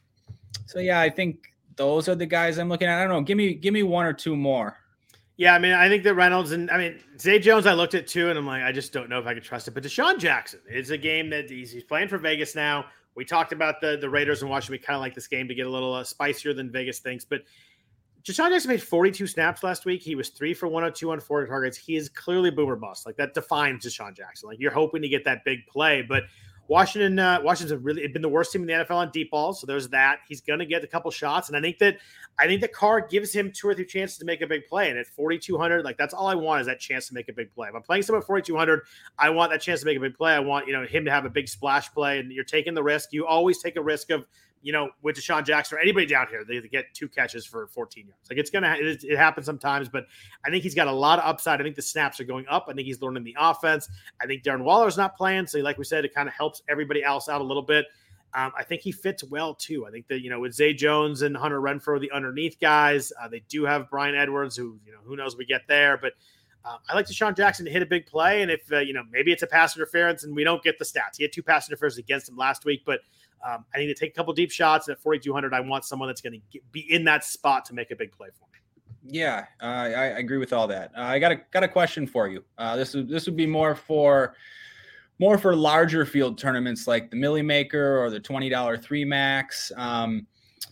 so yeah, I think those are the guys I'm looking at. I don't know. Give me, give me one or two more. Yeah. I mean, I think that Reynolds and I mean, Zay Jones, I looked at too, and I'm like, I just don't know if I could trust it, but Deshaun Jackson is a game that he's, he's playing for Vegas now. We talked about the, the Raiders and Washington. We kind of like this game to get a little uh, spicier than Vegas thinks, but Deshaun Jackson made forty-two snaps last week. He was three for one oh two on forty targets. He is clearly boomer bust. Like that defines Deshaun Jackson. Like you're hoping to get that big play, but Washington, uh, Washington's really been the worst team in the N F L on deep balls. So there's that. He's going to get a couple shots, and I think that I think that Carr gives him two or three chances to make a big play. And at forty-two hundred, like that's all I want is that chance to make a big play. If I'm playing someone at forty-two hundred, I want that chance to make a big play. I want you know him to have a big splash play, and you're taking the risk. You always take a risk of. You know, with Deshaun Jackson or anybody down here, they get two catches for fourteen yards. Like it's going to, it, it happens sometimes, but I think he's got a lot of upside. I think the snaps are going up. I think he's learning the offense. I think Darren Waller's not playing. So like we said, it kind of helps everybody else out a little bit. Um, I think he fits well too. I think that, you know, with Zay Jones and Hunter Renfrow, the underneath guys, uh, they do have Brian Edwards who, you know, who knows we get there, but Uh, I like Deshaun Jackson to hit a big play, and if, uh, you know, maybe it's a pass interference and we don't get the stats. He had two pass interferences against him last week, but um, I need to take a couple deep shots. And at forty-two hundred, I want someone that's going to be in that spot to make a big play for me. Yeah, uh, I, I agree with all that. Uh, I got a got a question for you. Uh, this is this would be more for more for larger field tournaments like the Millie Maker or the twenty dollar three max. Um,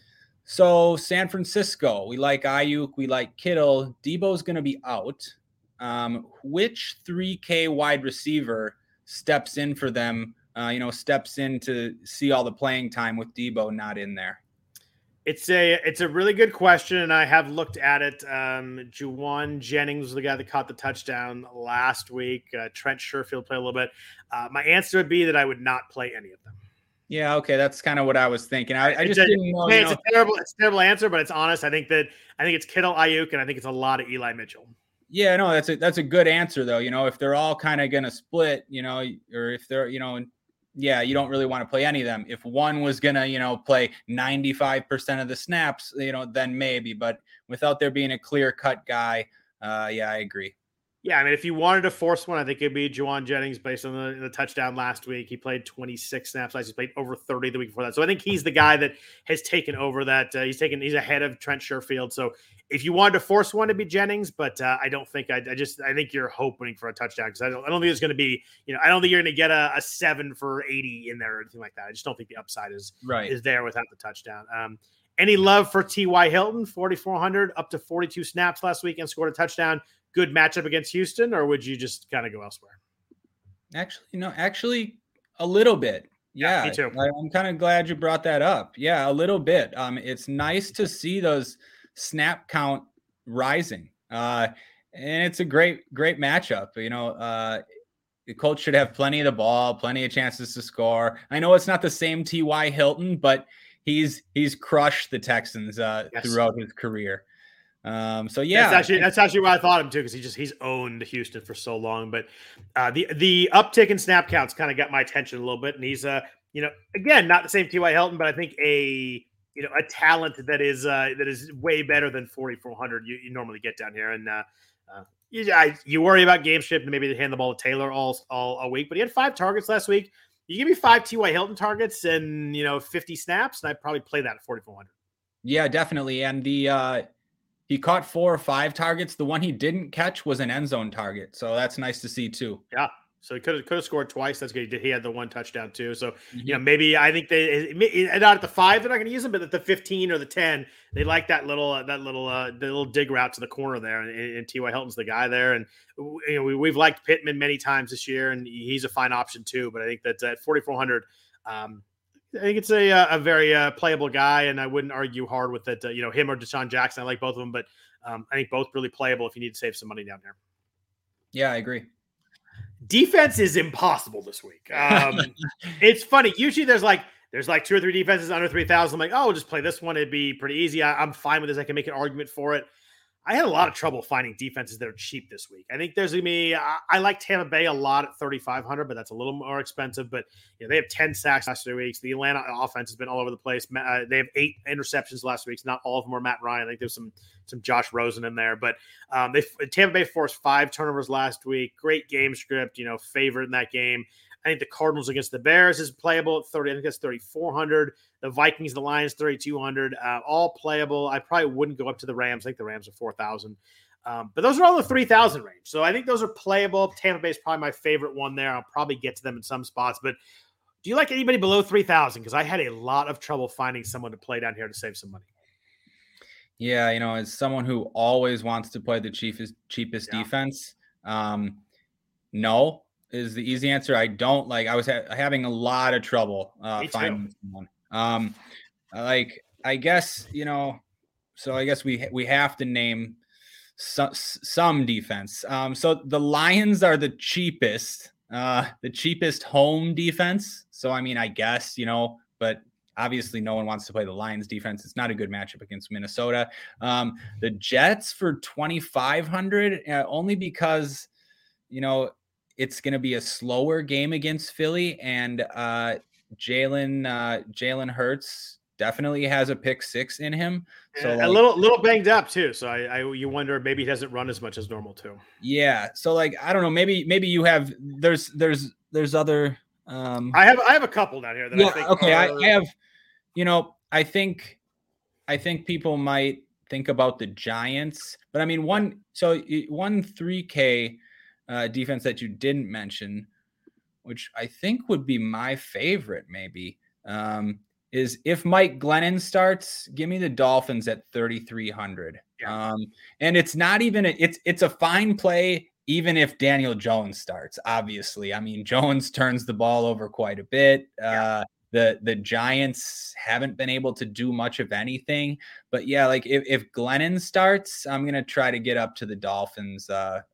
so San Francisco, we like Ayuk, we like Kittle. Debo's going to be out. Um, which three K wide receiver steps in for them, uh, you know, steps in to see all the playing time with Debo not in there? It's a it's a really good question, and I have looked at it. Um, Juwan Jennings was the guy that caught the touchdown last week. Uh, Trent Sherfield played a little bit. Uh, my answer would be that I would not play any of them. Yeah, okay, that's kind of what I was thinking. I, I just a, didn't know. It's you know. a terrible, it's a terrible answer, but it's honest. I think that I think it's Kittle, Ayuk, and I think it's a lot of Eli Mitchell. Yeah, no, that's a that's a good answer though. You know, if they're all kind of going to split, you know, or if they're, you know, yeah, you don't really want to play any of them. If one was going to, you know, play ninety-five percent of the snaps, you know, then maybe, but without there being a clear cut guy, uh, yeah, I agree. Yeah, I mean, if you wanted to force one, I think it'd be Jauan Jennings based on the, the touchdown last week. He played twenty-six snaps last. He played over thirty the week before that. So I think he's the guy that has taken over that. Uh, he's taken. He's ahead of Trent Sherfield. So if you wanted to force one, to be Jennings, but uh, I don't think. I, I just. I think you're hoping for a touchdown because I don't. I don't think it's going to be. You know, I don't think you're going to get a, a seven for eighty in there or anything like that. I just don't think the upside is right. is there without the touchdown. Um, any love for T Y. Hilton? forty-four hundred up to forty-two snaps last week and scored a touchdown. Good matchup against Houston, or would you just kind of go elsewhere? Actually, no, actually a little bit. Yeah, yeah me too. I, I'm kind of glad you brought that up. Yeah, a little bit. Um, it's nice to see those snap count rising. Uh, and it's a great, great matchup. You know, uh, the Colts should have plenty of the ball, plenty of chances to score. I know it's not the same T Y. Hilton, but he's he's crushed the Texans uh, yes. throughout his career. Um, so yeah, that's actually that's actually what I thought of him too, because he just he's owned Houston for so long. But uh, the the uptick in snap counts kind of got my attention a little bit, and he's uh you know again not the same T Y. Hilton, but I think a you know a talent that is uh, that is way better than forty-four hundred you, you normally get down here. And uh, uh, you I, you worry about game shift and maybe they hand the ball to Taylor all all a week, but he had five targets last week. You give me five T Y. Hilton targets and you know fifty snaps, and I'd probably play that at forty-four hundred. Yeah, definitely, and the. Uh... He caught four or five targets. The one he didn't catch was an end zone target. So that's nice to see too. Yeah. So he could have could have scored twice. That's good. He did. He had the one touchdown too. So mm-hmm. you know maybe I think they not at the five they're not going to use him, but at the fifteen or the ten they like that little uh, that little uh, the little dig route to the corner there. And, and T Y. Hilton's the guy there. And you know we, we've liked Pittman many times this year, and he's a fine option too. But I think that at forty-four hundred. Um, I think it's a a very uh, playable guy, and I wouldn't argue hard with it. Uh, you know, him or Deshaun Jackson. I like both of them, but um, I think both really playable if you need to save some money down here. Yeah, I agree. Defense is impossible this week. Um, it's funny. Usually there's like there's like two or three defenses under three thousand. I'm like, oh, we'll just play this one. It'd be pretty easy. I, I'm fine with this. I can make an argument for it. I had a lot of trouble finding defenses that are cheap this week. I think there's going to be, I, I like Tampa Bay a lot at thirty-five hundred, but that's a little more expensive. But you know, they have ten sacks last three weeks. The Atlanta offense has been all over the place. Uh, they have eight interceptions last week. Not all of them are Matt Ryan. I think there's some some Josh Rosen in there. But um, they Tampa Bay forced five turnovers last week. Great game script, you know, favorite in that game. I think the Cardinals against the Bears is playable at thirty. I think that's thirty-four hundred. The Vikings, the Lions, thirty-two hundred. Uh, all playable. I probably wouldn't go up to the Rams. I think the Rams are four thousand. Um, but those are all the three thousand range. So I think those are playable. Tampa Bay is probably my favorite one there. I'll probably get to them in some spots. But do you like anybody below three thousand? Because I had a lot of trouble finding someone to play down here to save some money. Yeah, you know, as someone who always wants to play the cheapest, cheapest yeah. defense, um, no. Is the easy answer. I don't like, I was ha- having a lot of trouble uh, finding someone. Um, like, I guess, you know, so I guess we, we have to name some, some defense. Um, so the Lions are the cheapest, uh, the cheapest home defense. So, I mean, I guess, you know, but obviously no one wants to play the Lions defense. It's not a good matchup against Minnesota. Um, the Jets for twenty-five hundred, uh, only because, you know, it's going to be a slower game against Philly, and uh, Jalen uh, Jalen Hurts definitely has a pick six in him. So like, a little little banged up too. So I, I you wonder maybe he doesn't run as much as normal too. Yeah. So like I don't know. Maybe maybe you have there's there's there's other. Um, I have I have a couple down here that yeah, I think. Okay. Are... I, I have. You know, I think I think people might think about the Giants, but I mean one. So one three K. Uh, defense that you didn't mention, which I think would be my favorite maybe, um, is if Mike Glennon starts, give me the Dolphins at thirty-three hundred. Yeah. Um, and it's not even, a, it's it's a fine play even if Daniel Jones starts, obviously. I mean, Jones turns the ball over quite a bit. Yeah. Uh, the the Giants haven't been able to do much of anything. But yeah, like if, if Glennon starts, I'm going to try to get up to the Dolphins uh,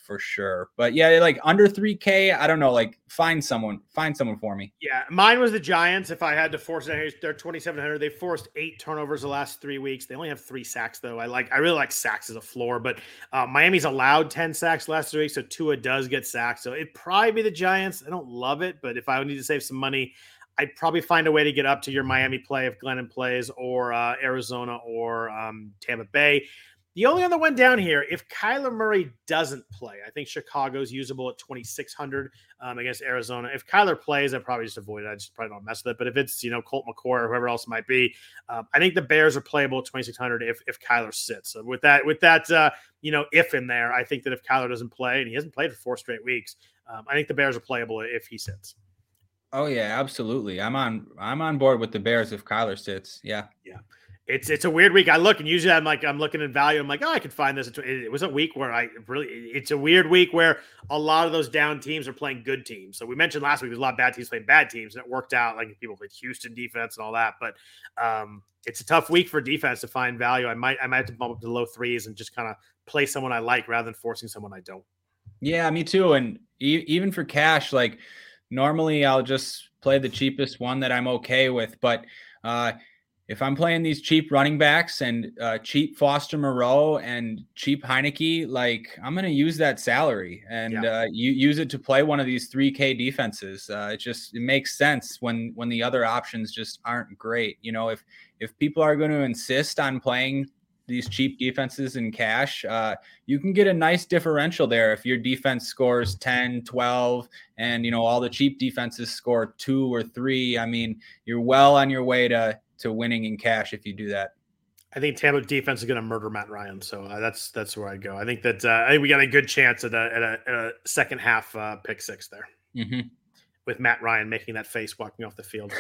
for sure. But yeah, like under three K, I don't know, like find someone, find someone for me. Yeah, mine was the Giants. If I had to force it, they're twenty-seven hundred. They forced eight turnovers the last three weeks. They only have three sacks though. I like, I really like sacks as a floor, but uh, Miami's allowed ten sacks last three weeks, so Tua does get sacked. So it'd probably be the Giants. I don't love it, but if I would need to save some money, I'd probably find a way to get up to your Miami play if Glennon plays, or uh, Arizona, or um, Tampa Bay. The only other one down here, if Kyler Murray doesn't play, I think Chicago's usable at twenty-six hundred um, against Arizona. If Kyler plays, I'd probably just avoid it. I just probably don't mess with it. But if it's, you know, Colt McCoy or whoever else it might be, um, I think the Bears are playable at twenty-six hundred if if Kyler sits. So with that, with that, uh, you know, if in there, I think that if Kyler doesn't play, and he hasn't played for four straight weeks, um, I think the Bears are playable if he sits. Oh yeah, absolutely. I'm on. I'm on board with the Bears if Kyler sits. Yeah. Yeah. It's it's a weird week. I look, and usually I'm like, I'm looking at value. I'm like, oh, I can find this. It was a week where I really, it's a weird week where a lot of those down teams are playing good teams. So we mentioned last week, there's a lot of bad teams playing bad teams, and it worked out. Like people played Houston defense and all that, but um, it's a tough week for defense to find value. I might, I might have to bump up to the low threes and just kind of play someone I like rather than forcing someone I don't. Yeah, me too. And e- even for cash, like normally I'll just play the cheapest one that I'm okay with, but uh, if I'm playing these cheap running backs and uh, cheap Foster Moreau and cheap Heineke, like I'm going to use that salary and yeah. uh, you use it to play one of these three K defenses. Uh, it just, it makes sense when, when the other options just aren't great. You know, if, if people are going to insist on playing these cheap defenses in cash, uh, you can get a nice differential there. If your defense scores ten, twelve, and, you know, all the cheap defenses score two or three, I mean, you're well on your way to, to winning in cash if you do that. I think Tampa defense is going to murder Matt Ryan. So uh, that's, that's where I'd go. I think that, uh, I think we got a good chance at a, at a, at a second half uh, pick six there. Mm-hmm. With Matt Ryan making that face walking off the field.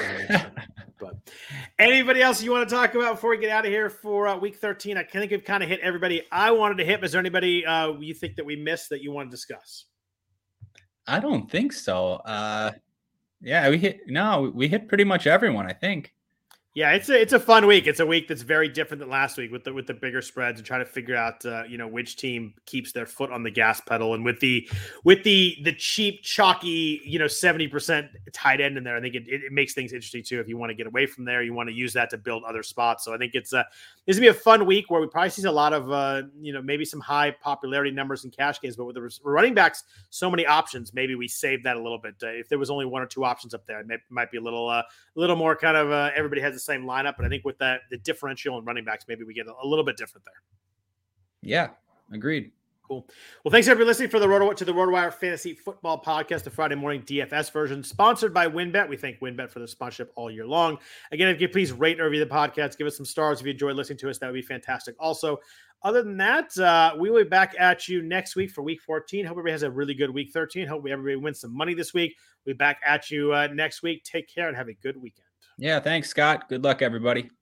But anybody else you want to talk about before we get out of here for uh, week thirteen? I think we've kind of hit everybody I wanted to hit. Is there anybody uh, you think that we missed that you want to discuss? I don't think so. Uh, yeah, we hit, no, we hit pretty much everyone, I think. Yeah, it's a it's a fun week. It's a week that's very different than last week with the with the bigger spreads and trying to figure out uh, you know which team keeps their foot on the gas pedal. And with the with the the cheap chalky you know seventy percent tight end in there, I think it, it makes things interesting too. If you want to get away from there, you want to use that to build other spots. So I think it's uh this will be a fun week where we probably see a lot of uh, you know maybe some high popularity numbers in cash games, but with the running backs, so many options, maybe we save that a little bit. Uh, if there was only one or two options up there, it may, might be a little uh, a little more kind of uh, everybody has the same lineup, but I think with that the differential in running backs, maybe we get a, a little bit different there. Yeah, agreed. Cool. Well, thanks everybody listening for the Roto to the RotoWire Fantasy Football Podcast, the Friday morning D F S version, sponsored by WynnBET. We thank WynnBET for the sponsorship all year long. Again, if you could please rate and review the podcast, give us some stars if you enjoy listening to us. That would be fantastic. Also, other than that, uh, we will be back at you next week for week fourteen. Hope everybody has a really good week thirteen. Hope everybody wins some money this week. We'll be back at you uh, next week. Take care and have a good weekend. Yeah, thanks, Scott. Good luck, everybody.